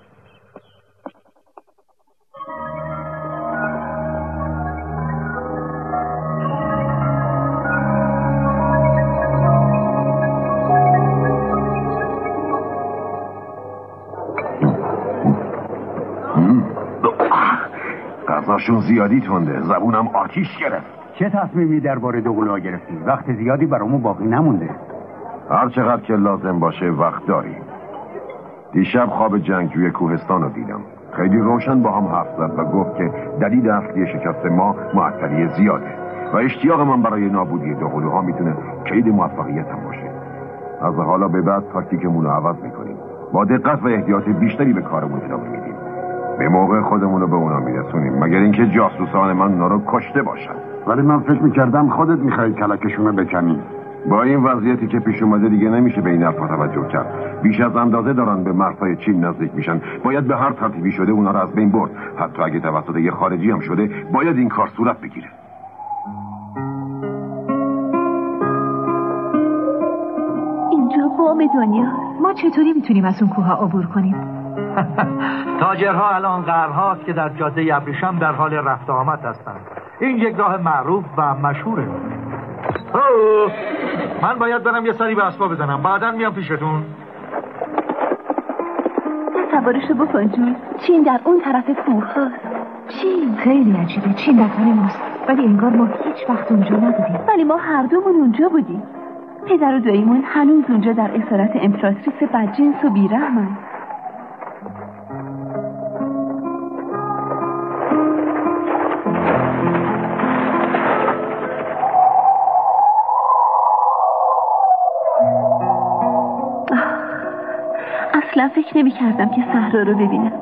غذاشون زیادی تنده، زبونم آتیش گرفت. چه تصمیمی درباره دوقلوها گرفتی؟ وقت زیادی برامون باقی نمونده. هر چقدر که لازم باشه وقت داریم. دیشب خواب جنگجوی کوهستان رو دیدم. خیلی روشن با هم حرف زد و گفت که دلیل اصلی شکست ما معطلی زیاده و اشتیاق من برای نابودی دوقلوها میتونه کلید موفقیت هم باشه. از حالا به بعد تاکتیکمون رو عوض میکنیم. با دقت و احتیاط بیشتری به کارمون ادامه میدیم. به موقع خودمون رو به اونا میرسونیم، مگر اینکه جاسوسان من اونا رو کشته باشن. ولی من فکر میکردم خودت میخوای کلکشون رو بکنی. با این وضعیتی که پیش اومده دیگه نمیشه به این حرفا توجه کرد. بیش از اندازه دارن به مرزهای چین نزدیک میشن. باید به هر ترتیبی شده اونا رو از بین برد. حتی اگه توسط یه خارجی هم شده باید این کار صورت بگیره. اینجا بام دنیا، ما چطوری میتونیم از اون کوها عبور کنیم؟ تاجرها الان قرن‌هاست که در جاده ابریشم در حال رفت و آمد هستند. این یک راه معروف و مشهوره. اوه. من باید برم یه سری به اسباب بزنم، بعداً میام پیشتون. تصورشو بکن جون، چین در اون طرف کوه هست. چین خیلی عجیبه، چین وطن ماست ولی انگار ما هیچ وقت اونجا نبودیم. ولی ما هر دومون اونجا بودیم. پدر و داییمون هنوز اونجا در اسارت امپراتریس بدجنس و بیرحمن. اصلا فکر نمی کردم که صحرا رو ببینم.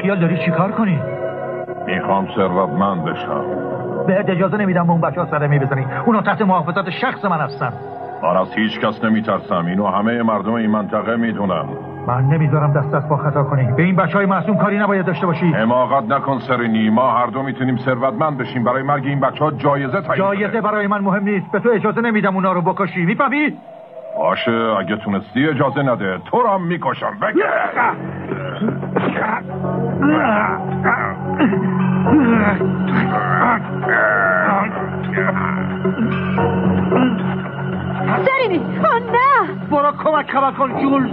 بیخیال داری چیکار کنی؟ میخوام ثروتمند بشم. بهت اجازه نمیدم به اون بچه ها سرمی بزنی. اونا تحت محافظت شخص من هستن. من از هیچ کس نمیترسم. اینو همه مردم این منطقه میدونم. من نمیذارم دست از پا خطا کنی. به این بچهای معصوم کاری نباید داشته باشی. حماقت نکن سرینی. ما هر دو میتونیم ثروتمند بشیم. برای مرگ این بچه‌ها جایزه تعیین. جایزه برای من مهم نیست. به تو اجازه نمیدم اونا رو بکشی. میفهمی؟ باشه اگه تونستی اجازه نده. تو رو هم میکشم. بگه. سرینی آه نه برو کمک خبر کن جولز.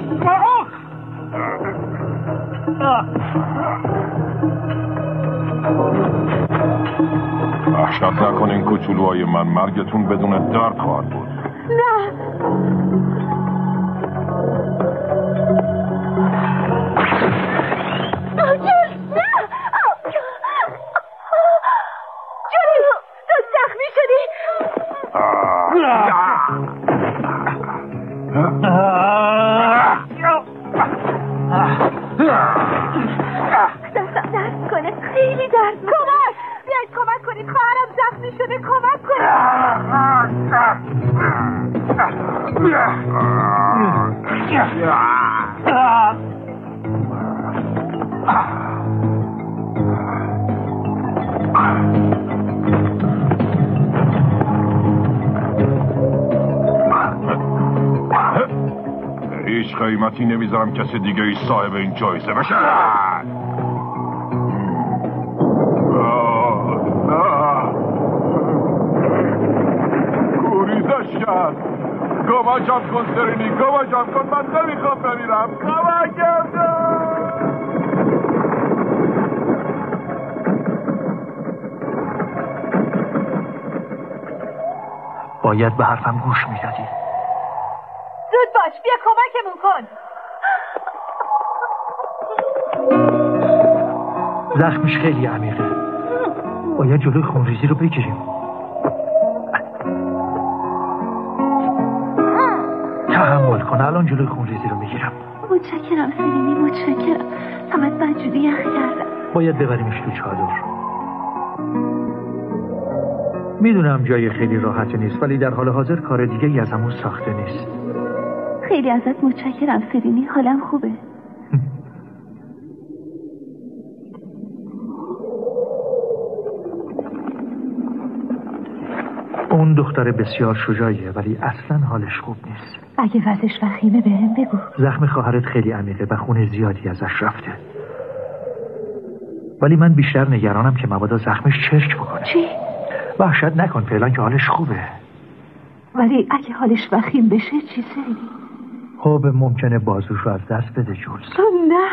وحشت نکن این کوچولوهای من. مرگتون بدون درد خواهد بود. نه دستم درد کنه. خیلی درد میکنه. کمک بیاید کمک کنید. خواهرم زخمی شده. کمک کنید. هیچ قیمتی نمیذارم کسی دیگه ای صاحب این جایزه بشه. گوریزش کرد. کمکم کن سرینی. کمکم کن. من نمیخوام بمیرم. کمکم کن. باید به حرفم گوش میدادی. زود باش بیا کمکمون کن. زخمش خیلی عمیقه. باید جلوی خونریزی رو بگیریم. تحمل کن. الان جلوی خونریزی رو میگیرم. متشکرم سرینی. متشکرم. فقط بدجوری یخ کردم. باید ببریمش تو چادر. میدونم جای خیلی راحت نیست ولی در حال حاضر کار دیگه ای از همون ساخته نیست. خیلی ازت متشکرم سرینی. حالم خوبه. اون دختر بسیار شجاعیه ولی اصلا حالش خوب نیست. اگه وضعش وخیمه بهم بگو. زخم خواهرت خیلی عمیقه و خون زیادی ازش رفته. ولی من بیشتر نگرانم که مبادا زخمش چرک بکنه. چی؟ وحشت نکن فعلا که حالش خوبه. ولی اگه حالش وخیم بشه چی سرینی؟ خب ممکنه بازوش رو از دست بده جولز. نه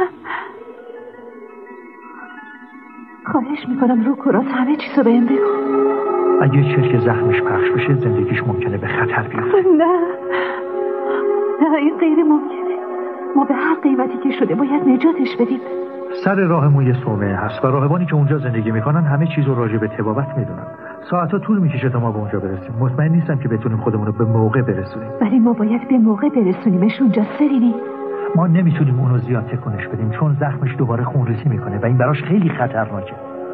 خواهش میکنم رو کرات همه چیزو بهم بگو. اگه چرک زخمش پخش بشه زندگیش ممکنه به خطر بیفته. نه نه این غیر ممکنه. ما به هر قیمتی که شده باید نجاتش بدیم. سر راه موی صومعه هست و راهبانی که اونجا زندگی میکنن همه چیز رو راجع به طبابت میدونن. ساعتها طول میکشه تا ما به اونجا برسیم. مطمئن نیستم که بتونیم خودمون رو به موقع برسونیم. ولی ما باید به موقع برسونیمش اونجا سرینی. ما نمیتونیم اونو زیاد تکونش بدیم چون زخمش دوباره خونریزی میکنه و این براش خیلی خطرناکه.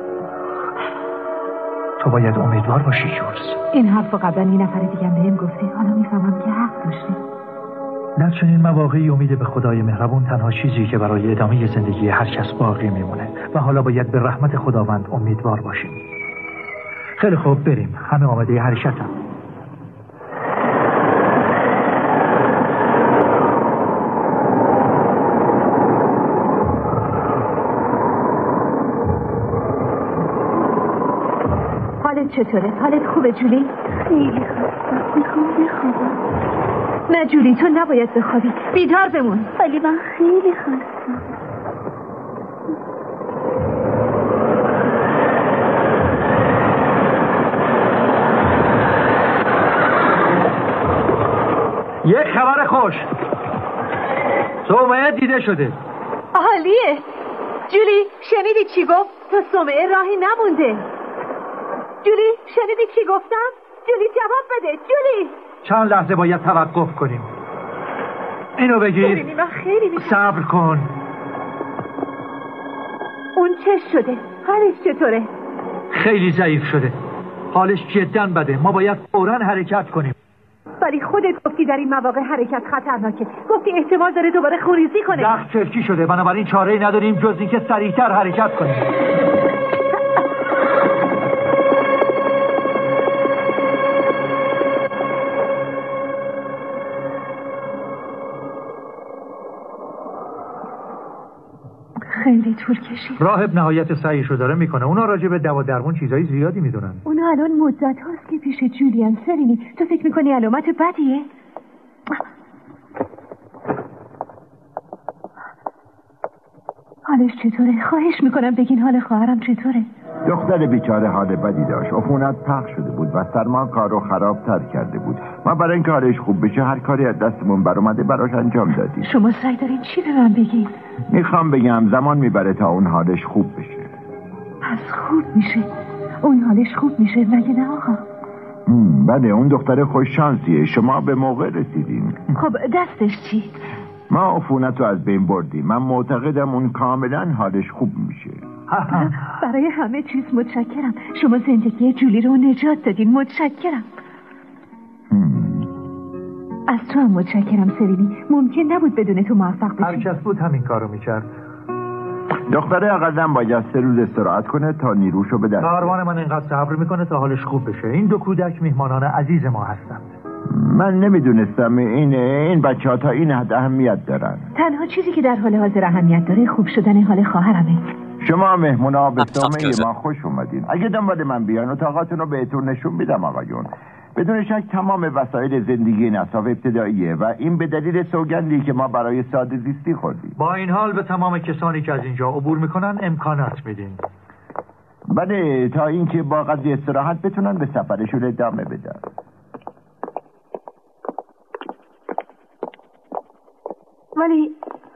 تو باید امیدوار باشی جولز. این حرفو قبلا یه نفر دیگه بهم گفته. حالا میفهمم که حق داشته. در چنین مواقعی امید به خدای مهربون تنها چیزی که برای ادامه زندگی هر کس باقی میمونه و حالا باید به رحمت خداوند امیدوار باشیم. خیلی خوب بریم. همه آماده حرکتن. حالت چطوره؟ حالت خوبه جولی؟ خیلی خستم. میخوام بخوابم. نه جولی تو نباید بخوابی. بیدار بمون. ولی من خیلی خستم. یک خبر خوش. صومعه دیده شده. عالیه. جولی شنیدی چی گفت؟ تا صومعه راهی نمونده. جولی شنیدی چی گفتم؟ جولی جواب بده. جولی چند لحظه باید توقف کنیم. اینو بگیر. من خیلی میتونم. صبر کن. اون چه شده؟ حالش چطوره؟ خیلی ضعیف شده. حالش جداً بده. ما باید فوراً حرکت کنیم. ولی خودت گفتی در این مواقع حرکت خطرناکه. گفتی احتمال داره دوباره خونریزی کنه. زخم چرکی شده، بنابراین چاره‌ای نداریم جز اینکه سریعتر حرکت کنیم. خیلی طول کشید. راهب نهایت سعیشو داره میکنه. اونا راجع به دوا درمون چیزای زیادی میدونن. اونا الان مدت هاست که پیش جولیان. سرینی تو فکر میکنی علامت بدیه؟ حالش چطوره؟ خواهش میکنم بگین حال خواهرم چطوره؟ دختر بیچاره حال بدی داشت. عفونت پخش شده بود و سرما کار رو خرابتر کرده بود. ما برای اینکه حالش خوب بشه هر کاری از دستمون برآمده براش انجام دادیم. شما سعی دارین چی به من بگین؟ میخوام بگم زمان میبره تا اون حالش خوب بشه. پس خوب میشه؟ اون حالش خوب میشه مگه نه آقا؟ بله اون دختر خوش شانسیه. شما به موقع رسیدین. خب دستش چی؟ ما عفونت رو از بین بردیم. من معتقدم اون کاملا حالش خوب میشه. برای همه چیز متشکرم. شما زندگی جولی رو نجات دادین. متشکرم. از تو هم متشکرم سرینی. ممکن نبود بدون تو موفق بشیم. هر کس بود همین کارو میکرد. دختره اقلا باید سه روز استراحت کنه تا نیروشو به دست. کاروان من اینقدر صبر میکنه تا حالش خوب بشه. این دو کودک میهمانان عزیز ما هستند. من نمیدونستم این این بچه ها تا این حد اهمیت دارن. تنها چیزی که در حال حاضر اهمیت داره خوب شدن حال خواهرمه. شما مهمونا به صومعه ما خوش اومدین. اگه دنبال من بیان اتاقاتون رو بهتون نشون میدم آقایون. بدون شک تمام وسایل زندگی این اصاف ابتداییه و این به دلیل سوگندی که ما برای ساده زیستی خوردیم. با این حال به تمام کسانی که از اینجا عبور میکنن امکانات میدین. بله تا اینکه با قضیه استراحت بتونن به سفرشون ادامه بدن. ولی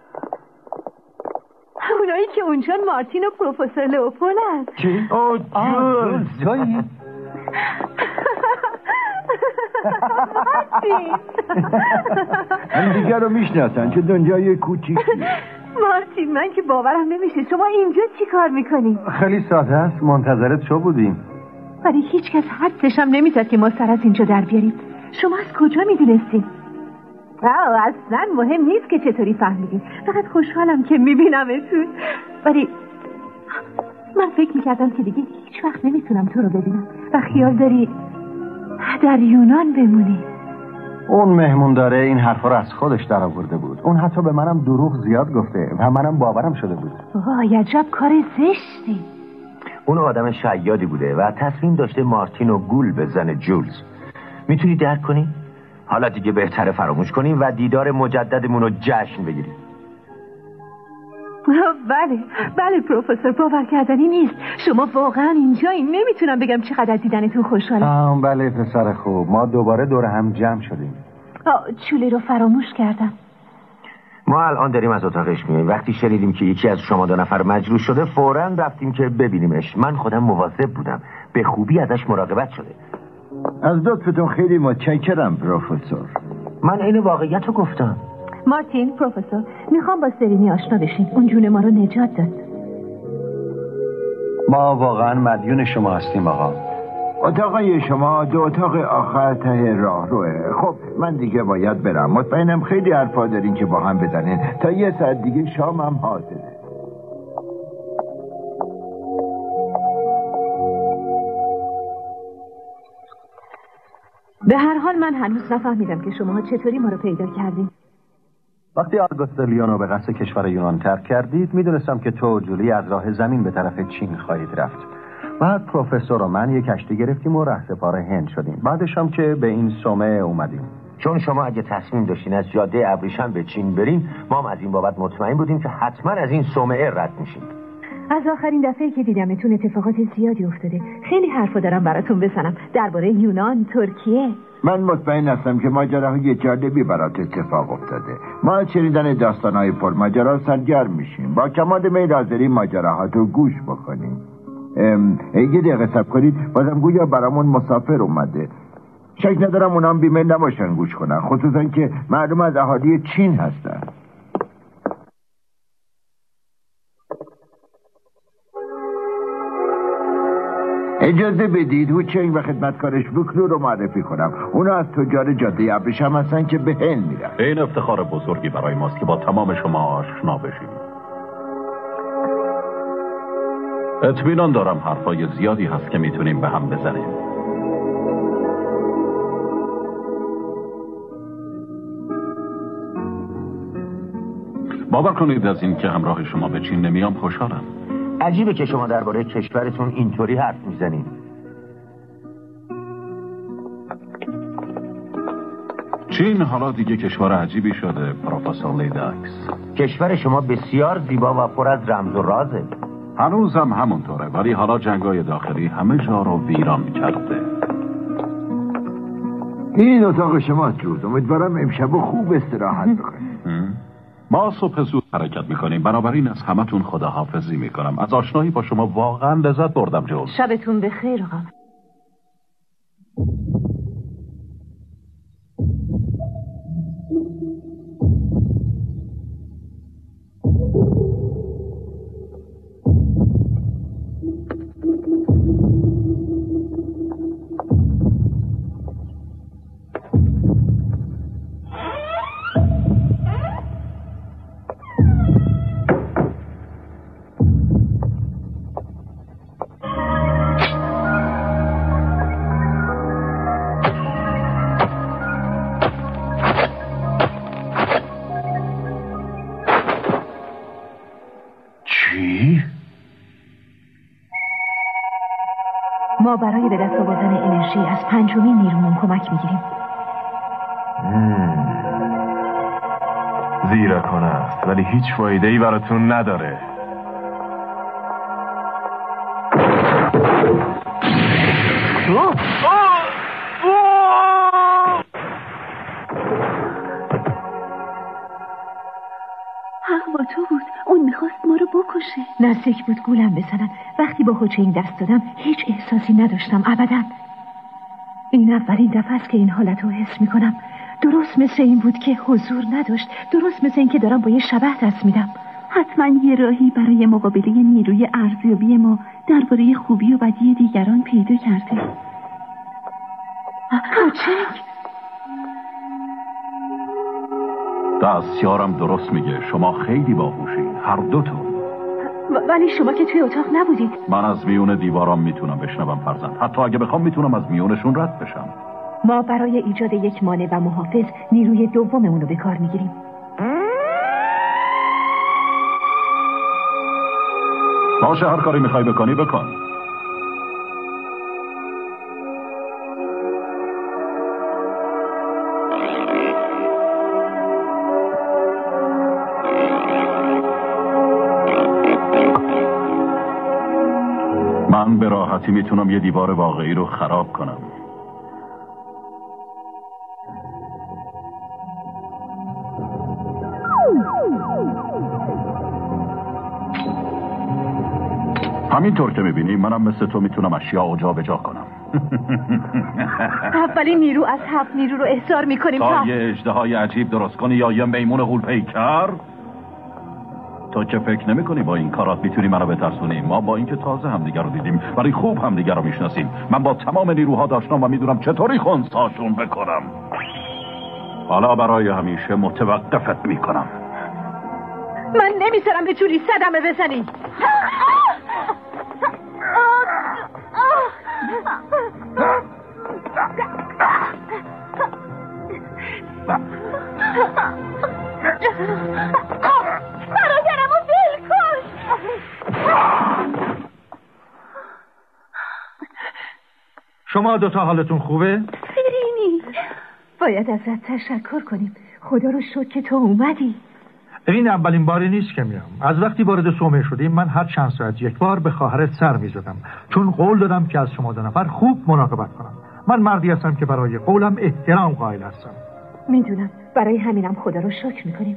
اونایی که اونجا مارتین و پروفسور لئوپول هست. چی؟ اوه جولز جایی؟ مارتین هم دیگر رو میشناسن چه دنیای کوچیکی. مارتین من که باورم نمیشه شما اینجا چی کار میکنی؟ خیلی ساده است. منتظرت شو بودیم. ولی هیچ کس حدسش هم نمیزد که ما سر از اینجا در بیاریم. شما از کجا میدونستین؟ آه اصلا مهم نیست که چطوری فهمیدین. فقط خوشحالم که میبینمتون. ولی من فکر میکردم که دیگه هیچ وقت نمیتونم تو رو ببینم و خیال داری در یونان بمونی. اون مهمون داره این حرفا رو از خودش در آورده بود. اون حتی به منم دروغ زیاد گفته و منم باورم شده بود. وای عجب کار زشتی. اون آدم شیادی بوده و تصمیم داشته مارتین رو گول بزنه. جولز میتونی درک کنی؟ حالا دیگه بهتره فراموش کنیم و دیدار مجددمون رو جشن بگیریم. بله بله پروفسور باور کردنی نیست. شما واقعا اینجایین. نمیتونم بگم چقدر دیدنتون خوشحالم. بله پسر خوب ما دوباره دور هم جمع شدیم. چولی رو فراموش کردم. ما الان داریم از اتاقش میاییم. وقتی شنیدیم که یکی از شما دو نفر مجروح شده فوراً رفتیم که ببینیمش. من خودم مواظب بودم. به خوبی ازش مراقبت شده. از لطفتون خیلی متشکرم پروفسور. من این واقعیت رو گفتم. مارتین پروفسور میخوام با سرینی آشنا بشین. اون جون ما رو نجات داد. ما واقعا مدیون شما هستیم آقا. اتاقای شما دو اتاق آخر ته راه روه. خب من دیگه باید برم. مطمئنم خیلی حرفا دارین که با هم بزنین. تا یه ساعت دیگه شامم حاضره. به هر حال من هنوز نفهمیدم که شما چطوری ما رو پیدا کردین. وقتی آگوست لیونو به قصد کشور یونان ترک کردید میدونستم که تو جولی از راه زمین به طرف چین خواهید رفت. بعد پروفسور و من یک کشتی گرفتیم و رهسپار هند شدیم. بعدش هم که به این صومعه اومدیم. چون شما اگه تصمیم داشتین از جاده ابریشم به چین برین، ما هم از این بابت مطمئن بودیم که حتما از این صومعه رد میشیم. از آخرین دفعه که دیدمتون اتفاقات زیادی افتاده. خیلی حرفا دارم براتون بزنم درباره یونان، ترکیه. من مطمئن هستم که ماجراهای جالبی برات اتفاق افتاده. ما از شنیدن داستانهای پرماجرا سرگرم میشیم. با کمال میل حاضرین ماجراهاتو گوش بکنیم. یه دقیقه صبر کنید. بازم گویا برامون مسافر اومده. شک ندارم اونام بیمیل نباشن گوش کنن، خصوصا که معلوم از اهالی چین هستن. اجازه بدید هوچنگ و خدمتکارش بوکلو رو معرفی کنم. اونا از تجار جاده ابریشم هستن که به هند میرن. این افتخار بزرگی برای ماست که با تمام شما آشنا بشیم. اطمینان دارم حرفای زیادی هست که میتونیم به هم بزنیم. باور کنید از این که همراه شما به چین نمیام خوشحالم. عجیبه که شما درباره کشورتون اینطوری حرف میزنید. چین حالا دیگه کشور عجیبی شده پروفسور لیداکس. کشور شما بسیار زیبا و پر از رمز و رازه. هنوزم همونطوره، ولی حالا جنگای داخلی همه جا رو ویران کرده. این اتاق شما جورد، امیدوارم امشب خوب استراحت بکنید. ما صبح زود حرکت میکنیم، بنابراین از همتون خداحافظی میکنم. از آشنایی با شما واقعا لذت بردم جول. شبتون بخیر آقا. ما برای به دست آوردن انرژی از پنجمین نیرومون کمک میگیریم. زیرکانه است ولی هیچ فایده‌ای براتون نداره. حق با تو بود. اون میخواست ما رو بکشه. نزدیک بود گولم بزنن. وقتی با هوچنگ دست دادم هیچ احساسی نداشتم ابدا. این اولین دفعه است که این حالت رو حس میکنم. درست مثل این بود که حضور نداشت. درست مثل این که دارم با یه شبح دست میدم. حتما یه راهی برای مقابله نیروی ارزیابی ما درباره خوبی و بدی دیگران پیدا کرده. هوچنگ دستیارم درست میگه، شما خیلی باهوشین هر دوتون. ولی شما که توی اتاق نبودید. من از میون دیوارام میتونم بشنوم فرزند. حتی اگه بخوام میتونم از میونشون رد بشم. ما برای ایجاد یک مانع و محافظ نیروی دوممون رو به کار میگیریم. باشه، هر کاری میخوای بکنی بکن. من به راحتی میتونم یه دیوار واقعی رو خراب کنم. همینطور که میبینی منم مثل تو میتونم اشیاء جا به جا کنم. اولین نیرو از هفت نیرو رو احضار میکنیم تا یه اژدهای عجیب درست کنی یا یه میمون غول‌پیکر. تو که فکر نمی کنی با این کارات میتونی منو بترسونی؟ ما با اینکه تازه همدیگر رو دیدیم ولی خوب همدیگر رو میشناسیم. من با تمام نیروها داشتم و میدونم چطوری خنثاشون بکنم. حالا برای همیشه متوقفت میکنم. من نمیذارم به جولی صدمه بزنی. برادرمو ول کن. شما دوتا حالتون خوبه؟ فرینی باید ازت تشکر کنیم. خدا رو شکر که تو اومدی. این اولین باری نیست که میام. از وقتی وارد صومعه شدیم من هر چند ساعت یک بار به خواهرت سر میزدم، چون قول دادم که از شما دو نفر خوب مراقبت کنم. من مردی هستم که برای قولم احترام قائل هستم. میدونم، برای همینم خدا رو شکر میکنیم.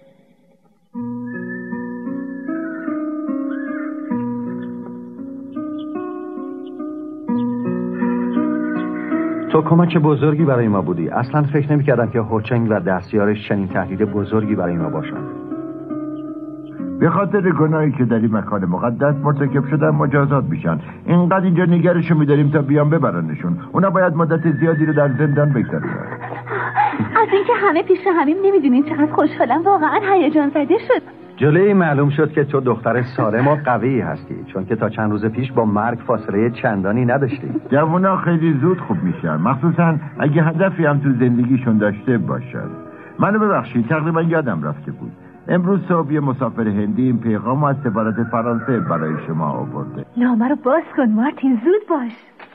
تو کمک بزرگی برای ما بودی. اصلا فکر نمی‌کردم که هوچنگ و دستیارش چنین تهدید بزرگی برای ما باشن. به خاطر گناهی که در این مکان مقدس مرتکب شدن مجازات میشن. اینقدر اینجا نگرشون میداریم تا بیان ببرنشون. اونا باید مدت زیادی رو در زندان بگذارن. از اینکه همه پیش همیم نمیدونین چقدر خوشحالم، واقعا هیجان زده شد. جلوی معلوم شد که تو دختر سالم و قوی هستی، چون که تا چند روز پیش با مرگ فاصله چندانی نداشتی. جوونا خیلی زود خوب میشن، مخصوصا اگه هدفی هم تو زندگیشون داشته باشن. منو ببخشید تقریبا یادم رفته بود. امروز صبح یه مسافر هندی این پیغام از سفارت فرانسه برای شما آورده. نامه رو باز کن مارتین، زود باش.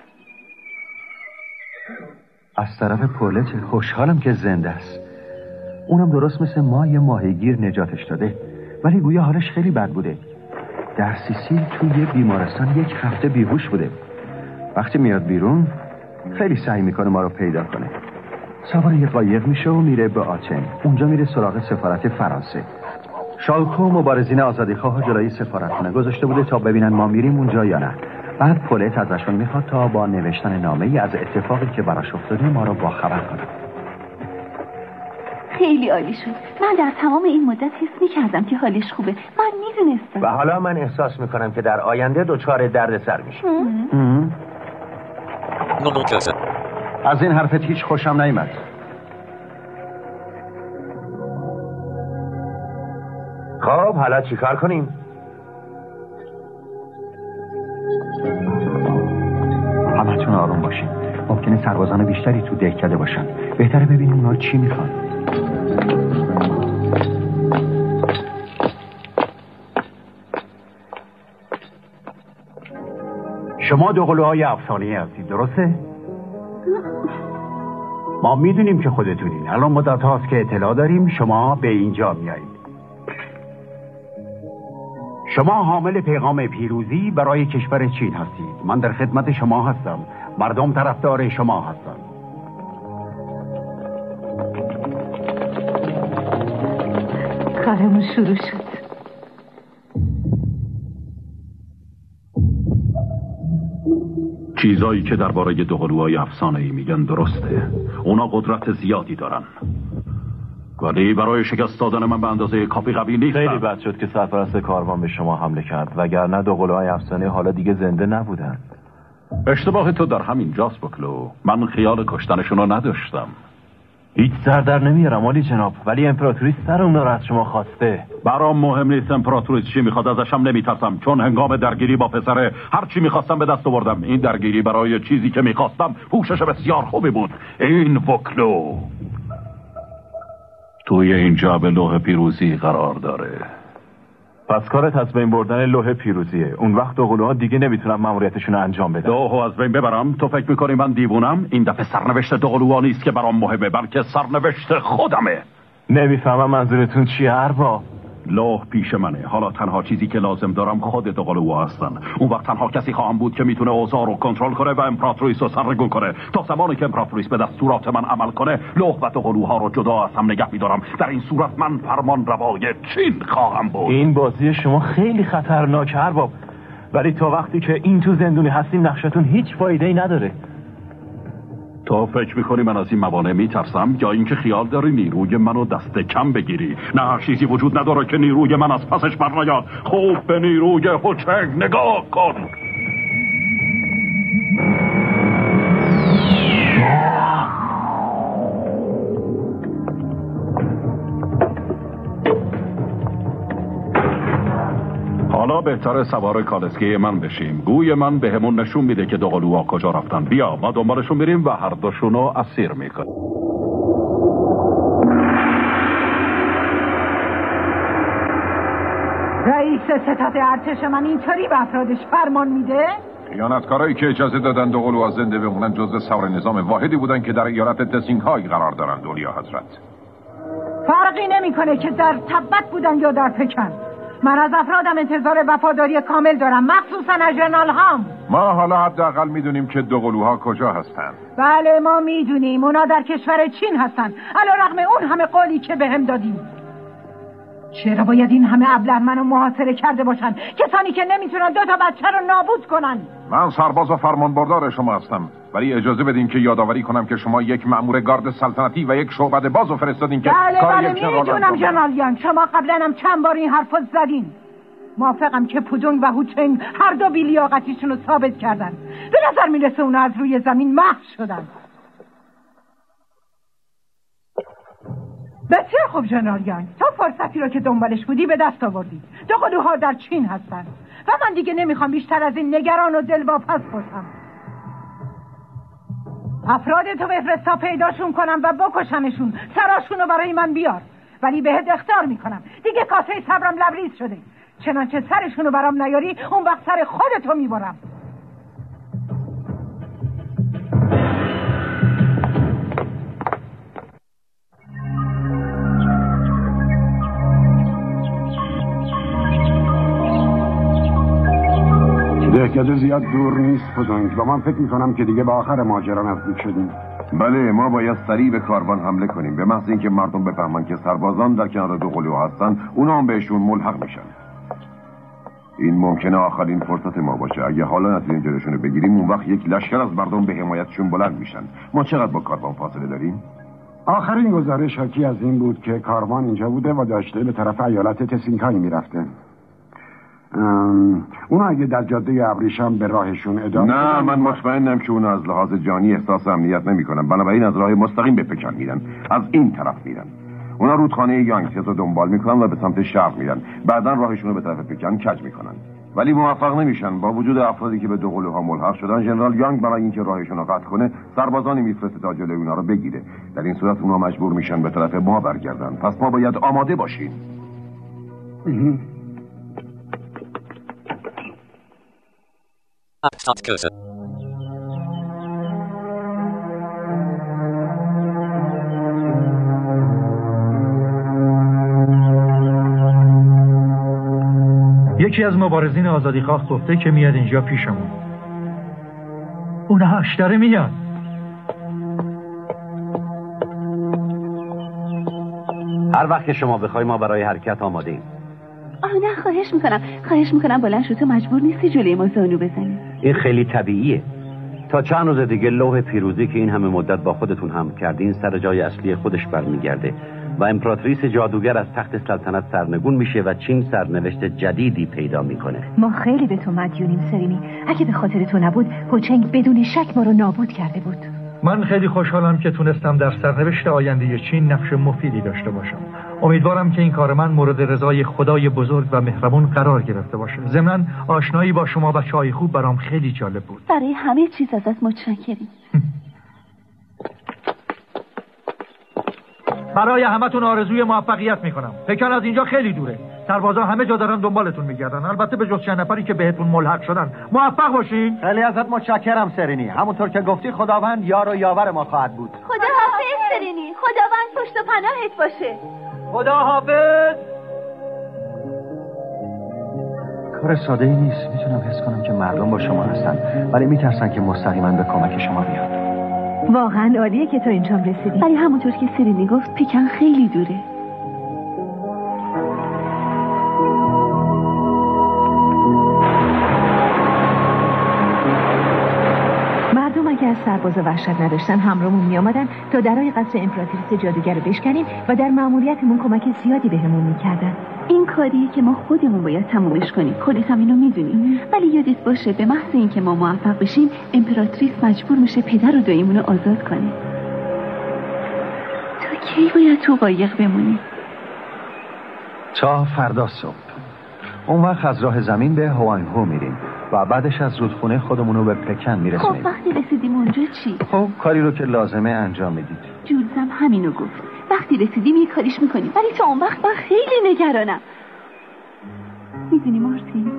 از طرف پولت خوشحالم که زنده است. اونم درست مثل ما یه ماهیگیر نجاتش داده، ولی گویا حالش خیلی بد بوده. در سیسیل توی یه بیمارستان یک هفته بیهوش بوده. وقتی میاد بیرون خیلی سعی میکنه ما رو پیدا کنه. سوار یه قایق میشه و میره به آتن. اونجا میره سراغ سفارت فرانسه. شالکو مبارزین آزادیخواه جلوی سفارتخونه گذاشته بوده تا ببینن ما میریم اونجا یا نه. بعد پولت ازشون میخواد تا با نوشتن نامه‌ای از اتفاقی که براش افتاده ما رو باخبر کنه. خیلی عالی شد. من در تمام این مدت حس می‌کردم که حالش خوبه. من میدونستم. و حالا من احساس میکنم که در آینده دچار دردسر میشه. از این حرفت هیچ خوشم نیامد. خب حالا چیکار کنیم؟ همتون آروم باشین. ممکنه سربازان بیشتری تو دهکده باشن. بهتره ببینیم اونا چی میخوان. شما دوقلوهای افسانه‌ای هستید، درسته؟ ما میدونیم که خودتونین. الان مدت هاست که اطلاع داریم شما به اینجا میایید. شما حامل پیغام پیروزی برای کشور چین هستید. من در خدمت شما هستم. مردم طرفدار شما هستند. کارمون شروع شد. چیزایی که درباره دوقلوهای افسانه‌ای میگن درسته. اونا قدرت زیادی دارن، ولی برای شکست دادن من به اندازه کافی قوی نیستن. خیلی بد شد که سرپرست کاروان به شما حمله کرد، وگرنه دوقلوهای افسانه حالا دیگه زنده نبودن. اشتباه تو در همین جاست بکلو. من خیال کشتنشون رو نداشتم. هیچ سر در نمیارم ولی جناب، ولی امپراتوری سر اونا رو از شما خواسته. برام مهم نیست امپراتوری چی میخواد، ازشم نمیترسم، چون هنگام درگیری با پسره هر چی میخواستم به دست آوردم. این درگیری برای چیزی که میخواستم پوشش بسیار خوبی بود. این وکلو توی اینجا به لوح پیروزی قرار داره. پس کارت از بین بردن لوح پیروزیه. اون وقت دوقلوها دیگه نمیتونن ماموریتشون رو انجام بدن. لوحو از بین ببرم؟ تو فکر میکنی من دیوونم؟ این دفعه سرنوشت دوقلوها نیست که برام مهمه، بلکه سرنوشت خودمه. نمیفهمم منظورتون چیه ارباب؟ لوح پیش منه. حالا تنها چیزی که لازم دارم خود دوقلوها هستن. اون وقت تنها کسی خواهم بود که میتونه اوضاع رو کنترل کنه و امپراتوریس رو سرنگون کنه. تا زمانی که امپراتوریس به دستورات من عمل کنه، لوح و دوقلوها رو جدا از هم نگه میدارم. در این صورت من فرمان روای چین خواهم بود. این بازی شما خیلی خطرناکه ارباب، ولی تا وقتی که این تو زندونی هستیم نقشتون هیچ فایده‌ای نداره. تو فکر میکنی من از این موانع میترسم، یا اینکه خیال داری نیروی منو دست کم بگیری؟ نه، هر چیزی وجود نداره که نیروی من از پسش بر نیاد. خوب به نیروی هوچنگ نگاه کن. حالا بهتره سوار کالسکه من بشیم. گوی من به همون نشون میده که دوقلوها کجا رفتن. بیا ما دنبالشون میریم و هر دوشونو اسیر میکنیم. رئیس ستاد ارتش من اینطوری به افرادش فرمان میده؟ خیانتکارایی که اجازه دادن دوقلوها زنده بمونن جزو سوار نظام واحدی بودن که در ایالت دسینگهای قرار دارن. دولیا حضرت، فرقی نمیکنه که در تبت بودن یا در پکن. من از افرادم انتظار وفاداری کامل دارم، مخصوصا از ژنرال هم. ما حالا حداقل میدونیم که دوقلوها کجا هستن. بله ما میدونیم اونا در کشور چین هستن، علیرغم اون همه قولی که بهم دادیم. چرا باید این همه ابله منو محاصره کرده باشن؟ کسانی که نمیتونن دو تا بچه رو نابود کنن. من سرباز و فرمانبردار شما هستم، ولی اجازه بدین که یادآوری کنم که شما یک مأمور گارد سلطنتی و یک شعبده بازو فرستادین که بله کار بله یک جنرال میدونم جنرال یانگ، شما قبلا هم چند بار این حرفو زدین. موافقم که پودونگ و هوچنگ هر دو بی‌لیاقتیشون رو ثابت کردن. به نظر میرسه اونا از روی زمین محو شدن. بسیار خوب جنرال یانگ، تو فرصتی رو که دنبالش بودی به دست آوردی. دو قلوها در چین هستن و من دیگه نمیخوام بیشتر از این نگران و دلواپس باشم. افراد تو بفرست تا پیداشون کنم و بکشمشون. سراشون رو برای من بیار، ولی بهت اخطار میکنم دیگه کاسه صبرم لبریز شده. چنانچه سرشون رو برام نیاری اون وقت سر خودتو میبرم. دهکده زیاد دور نیست پودونگ و من فکر میکنم که دیگه به آخر ماجرا نزدیک شدیم. بله، ما باید سریع به کاروان حمله کنیم. به محض اینکه مردم بفهمن که سربازان در کنار دو قلوها هستن، اونا هم بهشون ملحق میشن. این ممکنه آخرین فرصت ما باشه. اگه حالا نتونیم جلوشون رو بگیریم، اون وقت یک لشکر از مردم به حمایتشون بلند میشن. ما چقدر با کاروان فاصله داریم؟ آخرین گزارش حاکی از این بود که کاروان اینجا بوده و داشته به طرف ایالت تسینکای میرفته. اونا اگه در جاده ابریشم به راهشون ادامه نه، من مطمئنم که اونا از لحاظ جانی احساس امنیت نمیکنن، بنابراین از راه مستقیم به پکن میرن. از این طرف میرن. اونا رودخانه یانگتزه رو دنبال میکنن و به سمت شرق میرن. بعداً راهشون رو به طرف پکن کج میکنن، ولی موفق نمیشن. با وجود افرادی که به دو قلوها ملحق شدن، ژنرال یانگ برای اینکه راهشون رو قطع کنه سربازانی میفرسته تا جلوی اونا رو بگیره. در این صورت اونا مجبور میشن به طرف ما برگردن. پس ما باید آماده باشیم. یکی از مبارزین آزادیخواه گفته که میاد اینجا پیشمون. اونهاش داره میاد. هر وقت که شما بخوای ما برای حرکت آماده ایم. آه نه، خواهش میکنم خواهش میکنم بلند شو، تو مجبور نیستی جلوی ما زانو بزنی. این خیلی طبیعیه. تا چند روز دیگه لوح پیروزی که این همه مدت با خودتون هم کردین سر جای اصلی خودش برمیگرده و امپراتریس جادوگر از تخت سلطنت سرنگون میشه و چین سرنوشت جدیدی پیدا میکنه. ما خیلی به تو مدیونیم سرینی. اگه به خاطر تو نبود، هوچنگ بدون شک ما رو نابود کرده بود. من خیلی خوشحالم که تونستم در سرنوشت آینده چین نقش مفیدی داشته باشم. امیدوارم که این کار من مورد رضای خدای بزرگ و مهربون قرار گرفته باشه. ضمناً آشنایی با شما و چای خوب برام خیلی جالب بود. برای همه چیز ازت متشکرم. برای همتون آرزوی موفقیت میکنم. پکن از اینجا خیلی دوره. سربازا همه جا دارن دنبالتون میگردن، البته به جز چند نفری که بهتون ملحق شدن. موفق باشین. خیلی ازت متشکرم سرینی. همونطور که گفتی خداوند یار و یاور ما خواهد بود. خدا حافظ سرینی. خداوند پشت و پناهت باشه. خدا حافظ. کار ساده ای نیست. میتونم حس کنم که مردم با شما هستن، ولی میترسن که مستقیما به کمک شما بیان. واقعا عالیه که تو اینجا رسیدی. ولی همونطور که سرینی گفت پکن خیلی دوره. مردم اگه از سربازا وحشت نداشتن همراهمون می آمدن تا درای قصر امپراتریس جادوگر رو بشکنیم و در مأموریتمون کمک زیادی بهمون میکردن. این کاریه که ما خودمون باید تمومش کنیم. خودت هم اینو میدونی. ولی یادت باشه به محض اینکه ما موفق بشیم امپراتریس مجبور میشه پدر و داییمون رو آزاد کنه. تا کی باید تو قایق بمونی؟ تا فردا صبح. اون وقت از راه زمین به هوانگهو میریم و بعدش از رودخونه خودمون رو به پکن میرسیم. خب وقتی رسیدیم اونجا چی؟ خب کاری رو که لازمه انجام میدید. جولزم همینو گفت. وقتی رسیدیم یه کاریش میکنیم، ولی تا اون وقت من خیلی نگرانم. میدونی مارتین،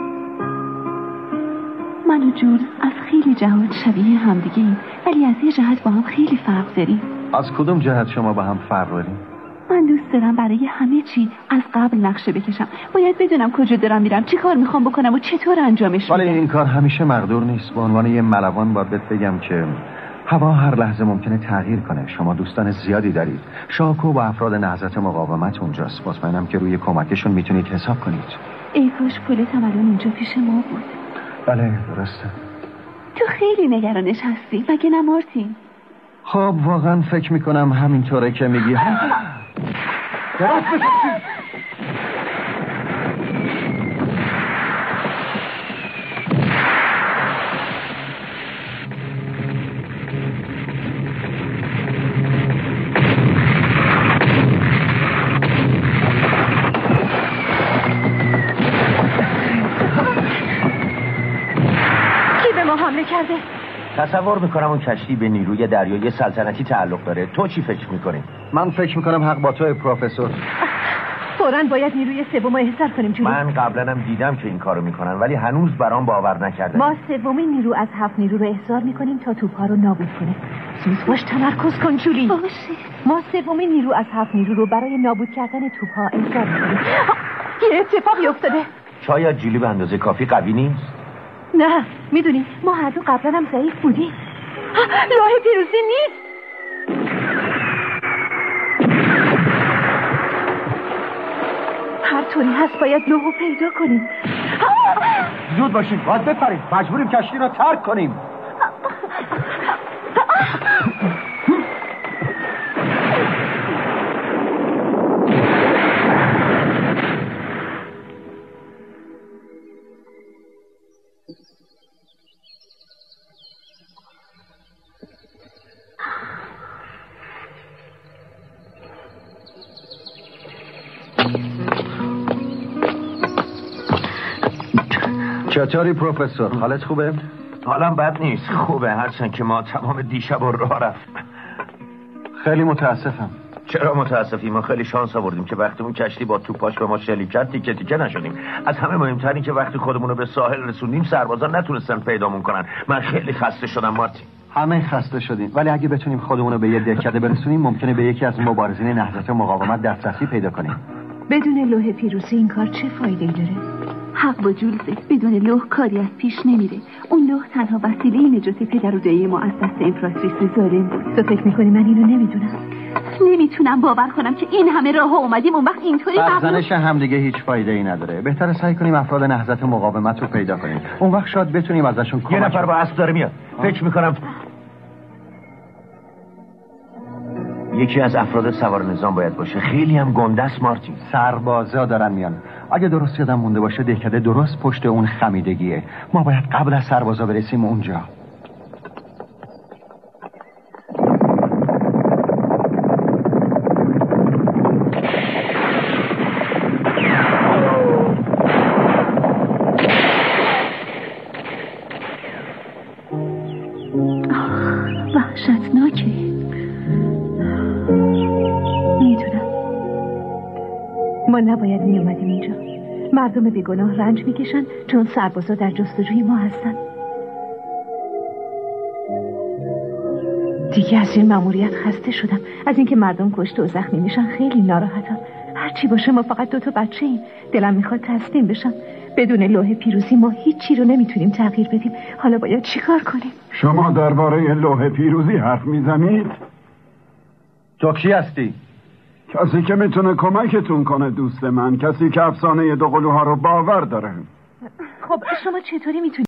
من و جولز از خیلی جهات شبیه همدیگه ایم، ولی از یه جهت با هم خیلی فرق داریم. از کدوم جهت شما با هم فرق داریم؟ من دوست دارم برای همه چی از قبل نقشه بکشم. باید بدونم کجا دارم میرم، چی کار میخوام بکنم و چطور انجامش میدم. ولی این کار همیشه مقدور نیست. به عنوان یه ملوان باید بگم که هوا هر لحظه ممکنه تغییر کنه. شما دوستان زیادی دارید. شاکو و افراد نهضت مقاومت اونجاست. مطمئنم که روی کمکشون میتونید حساب کنید. ای کاش پولت هم الان اینجا پیش ما بود. بله درسته. تو خیلی نگرانش هستی مگه نه مارتین؟ خب واقعا فکر میکنم همینطوره که میگی. کرده. تصور میکنم اون کشتی به نیروی دریایی سلطنتی تعلق داره. تو چی فکر میکنی؟ من فکر میکنم حق با توی پروفسور. فوراً باید نیروی سوم رو احضار کنیم جولی. من قبلا هم دیدم که این کارو میکنن ولی هنوز برام باور نکردن. ما سومین نیرو از هفت نیرو رو احضار میکنیم تا توپا رو نابود کنه. سوز باش تمرکز کن جولی. باشه. ما سومین نیرو از هفت نیرو رو برای نابود کردن توپا احضار میکنیم. یه اتفاقی افتاده. شاید جولی به اندازه کافی قوی نیست. نه میدونی ما هر دو قبلا هم ضعیف بودیم. لوح پیروزی نیست. هر طوری هست باید لوحو پیدا کنیم. زود باشیم باید بپریم. مجبوریم کشتی رو ترک کنیم. چطوری پروفسور؟ حالت خوبه؟ حالم بد نیست. خوبه هرچند که ما تمام دیشب و راه رفت. خیلی متاسفم. چرا متاسفی؟ ما خیلی شانس آوردیم که وقتی اون کشتی با توپاش به ما شلیک کرد تیکه تیکه نشدیم. از همه مهمتر این که وقتی خودمون رو به ساحل رسوندیم سربازا نتونستن پیدامون کنن. من خیلی خسته شدم مارتین. همه خسته شدیم ولی اگه بتونیم خودمون رو به یه دهکده برسونیم ممکنه به یکی از مبارزین نهضت مقاومت دسترسی پیدا کنیم. بدون لوح پیروزی این کار چه فایده‌ای داره؟ حق با جولزه. بدون لوح کاری از پیش نمیره. اون لوح تنها وسیله نجات پدر و دایی ما از دست امپراتریس ظالم بود. تو فکر میکنی من اینو نمیدونم؟ نمیتونم باور کنم که این همه راه اومدیم اون وقت اینطوری برزنش همدیگه هیچ فایده ای نداره. بهتره سعی کنیم افراد نهضت مقاومت رو پیدا کنیم. اون وقت شاید بتونیم ازشون کمک. یه نفر با اسب داره میاد. فکر میکنم یکی از افراد سوار نظام باید باشه. خیلی هم گنده است مارتین. سربازا دارن میان. اگه درست یادم مونده باشه دهکده درست پشت اون خمیدگیه. ما باید قبل از سربازا برسیم اونجا. وحشتناکه. میدونم ما نباید میامدیم اینجا. مردم بیگناه رنج میکشن چون سربازا در جستجوی ما هستن. دیگه از این مأموریت خسته شدم. از اینکه مردم کشته و زخمی میشن خیلی ناراحتم. هرچی باشه ما فقط دو تا بچه ایم. دلم میخواد تسلیم بشم. بدون لوح پیروزی ما هیچی رو نمیتونیم تغییر بدیم. حالا باید چیکار کنیم؟ شما درباره لوح پیروزی حرف میزنید؟ تو کی هستی؟ کسی که میتونه کمکتون کنه دوست من. کسی که افسانه دوقلوها رو باور داره. خب شما چطوری میتونید؟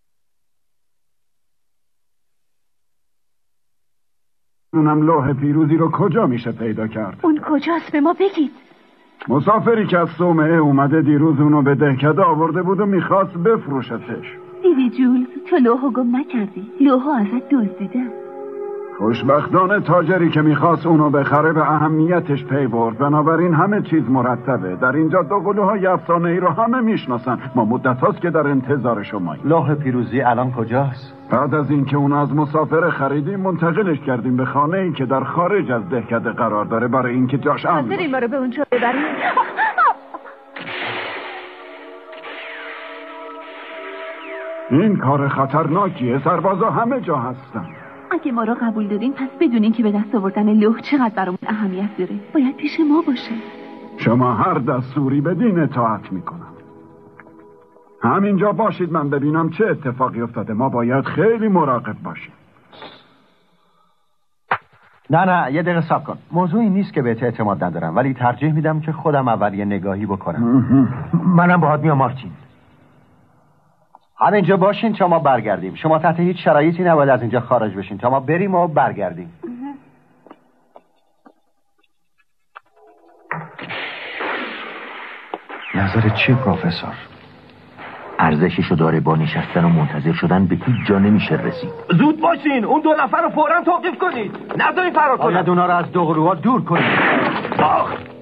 اونم لوح پیروزی رو کجا میشه پیدا کرد؟ اون کجاست به ما بگید. مسافری که از صومعه اومده دیروز اونو به دهکده آورده بود و میخواست بفروشتش. دیدی جولز تو لوحو گم نکردی. لوحو ازت دزدیدن. خوشبختانه تاجری که میخواست اونو بخره به اهمیتش پی برد. بنابراین همه چیز مرتبه. در اینجا دوقلوهای افسانه‌ای رو همه میشناسن. ما مدت هاست که در انتظار شماییم. لوح پیروزی الان کجاست؟ بعد از اینکه اونو از مسافر خریدیم منتقلش کردیم به خانه‌ای که در خارج از دهکده قرار داره برای اینکه جاش امن باشه. حاضرین ما رو به اونجا ببریم؟ این کار خطرناکیه. سربازا همه جا هستن. اگه ما رو قبول دادین پس بدونین که به دست آوردن لوح چقدر برامون اهمیت داره. باید پیش ما باشه. شما هر دستوری بدین اطاعت میکنم. همینجا باشید من ببینم چه اتفاقی افتاده. ما باید خیلی مراقب باشیم. نه نه یه دقیقه صبر کن. موضوعی نیست که بهت اعتماد ندارم، ولی ترجیح میدم که خودم اول یه نگاهی بکنم. منم باهات میام مارتین. همینجا باشین تا ما برگردیم. شما تحت هیچ شرایطی نباید از اینجا خارج بشین تا ما بریم و برگردیم. نظرت چیه پروفسور؟ ارزششو داره با نشستن و منتظر شدن به هیچ جا نمیشه رسید. زود باشین، اون دو نفر رو فوراً توقیف کنید. نذارین فرار کنن. باید اونا رو از دوقلوها دور کنید. آخ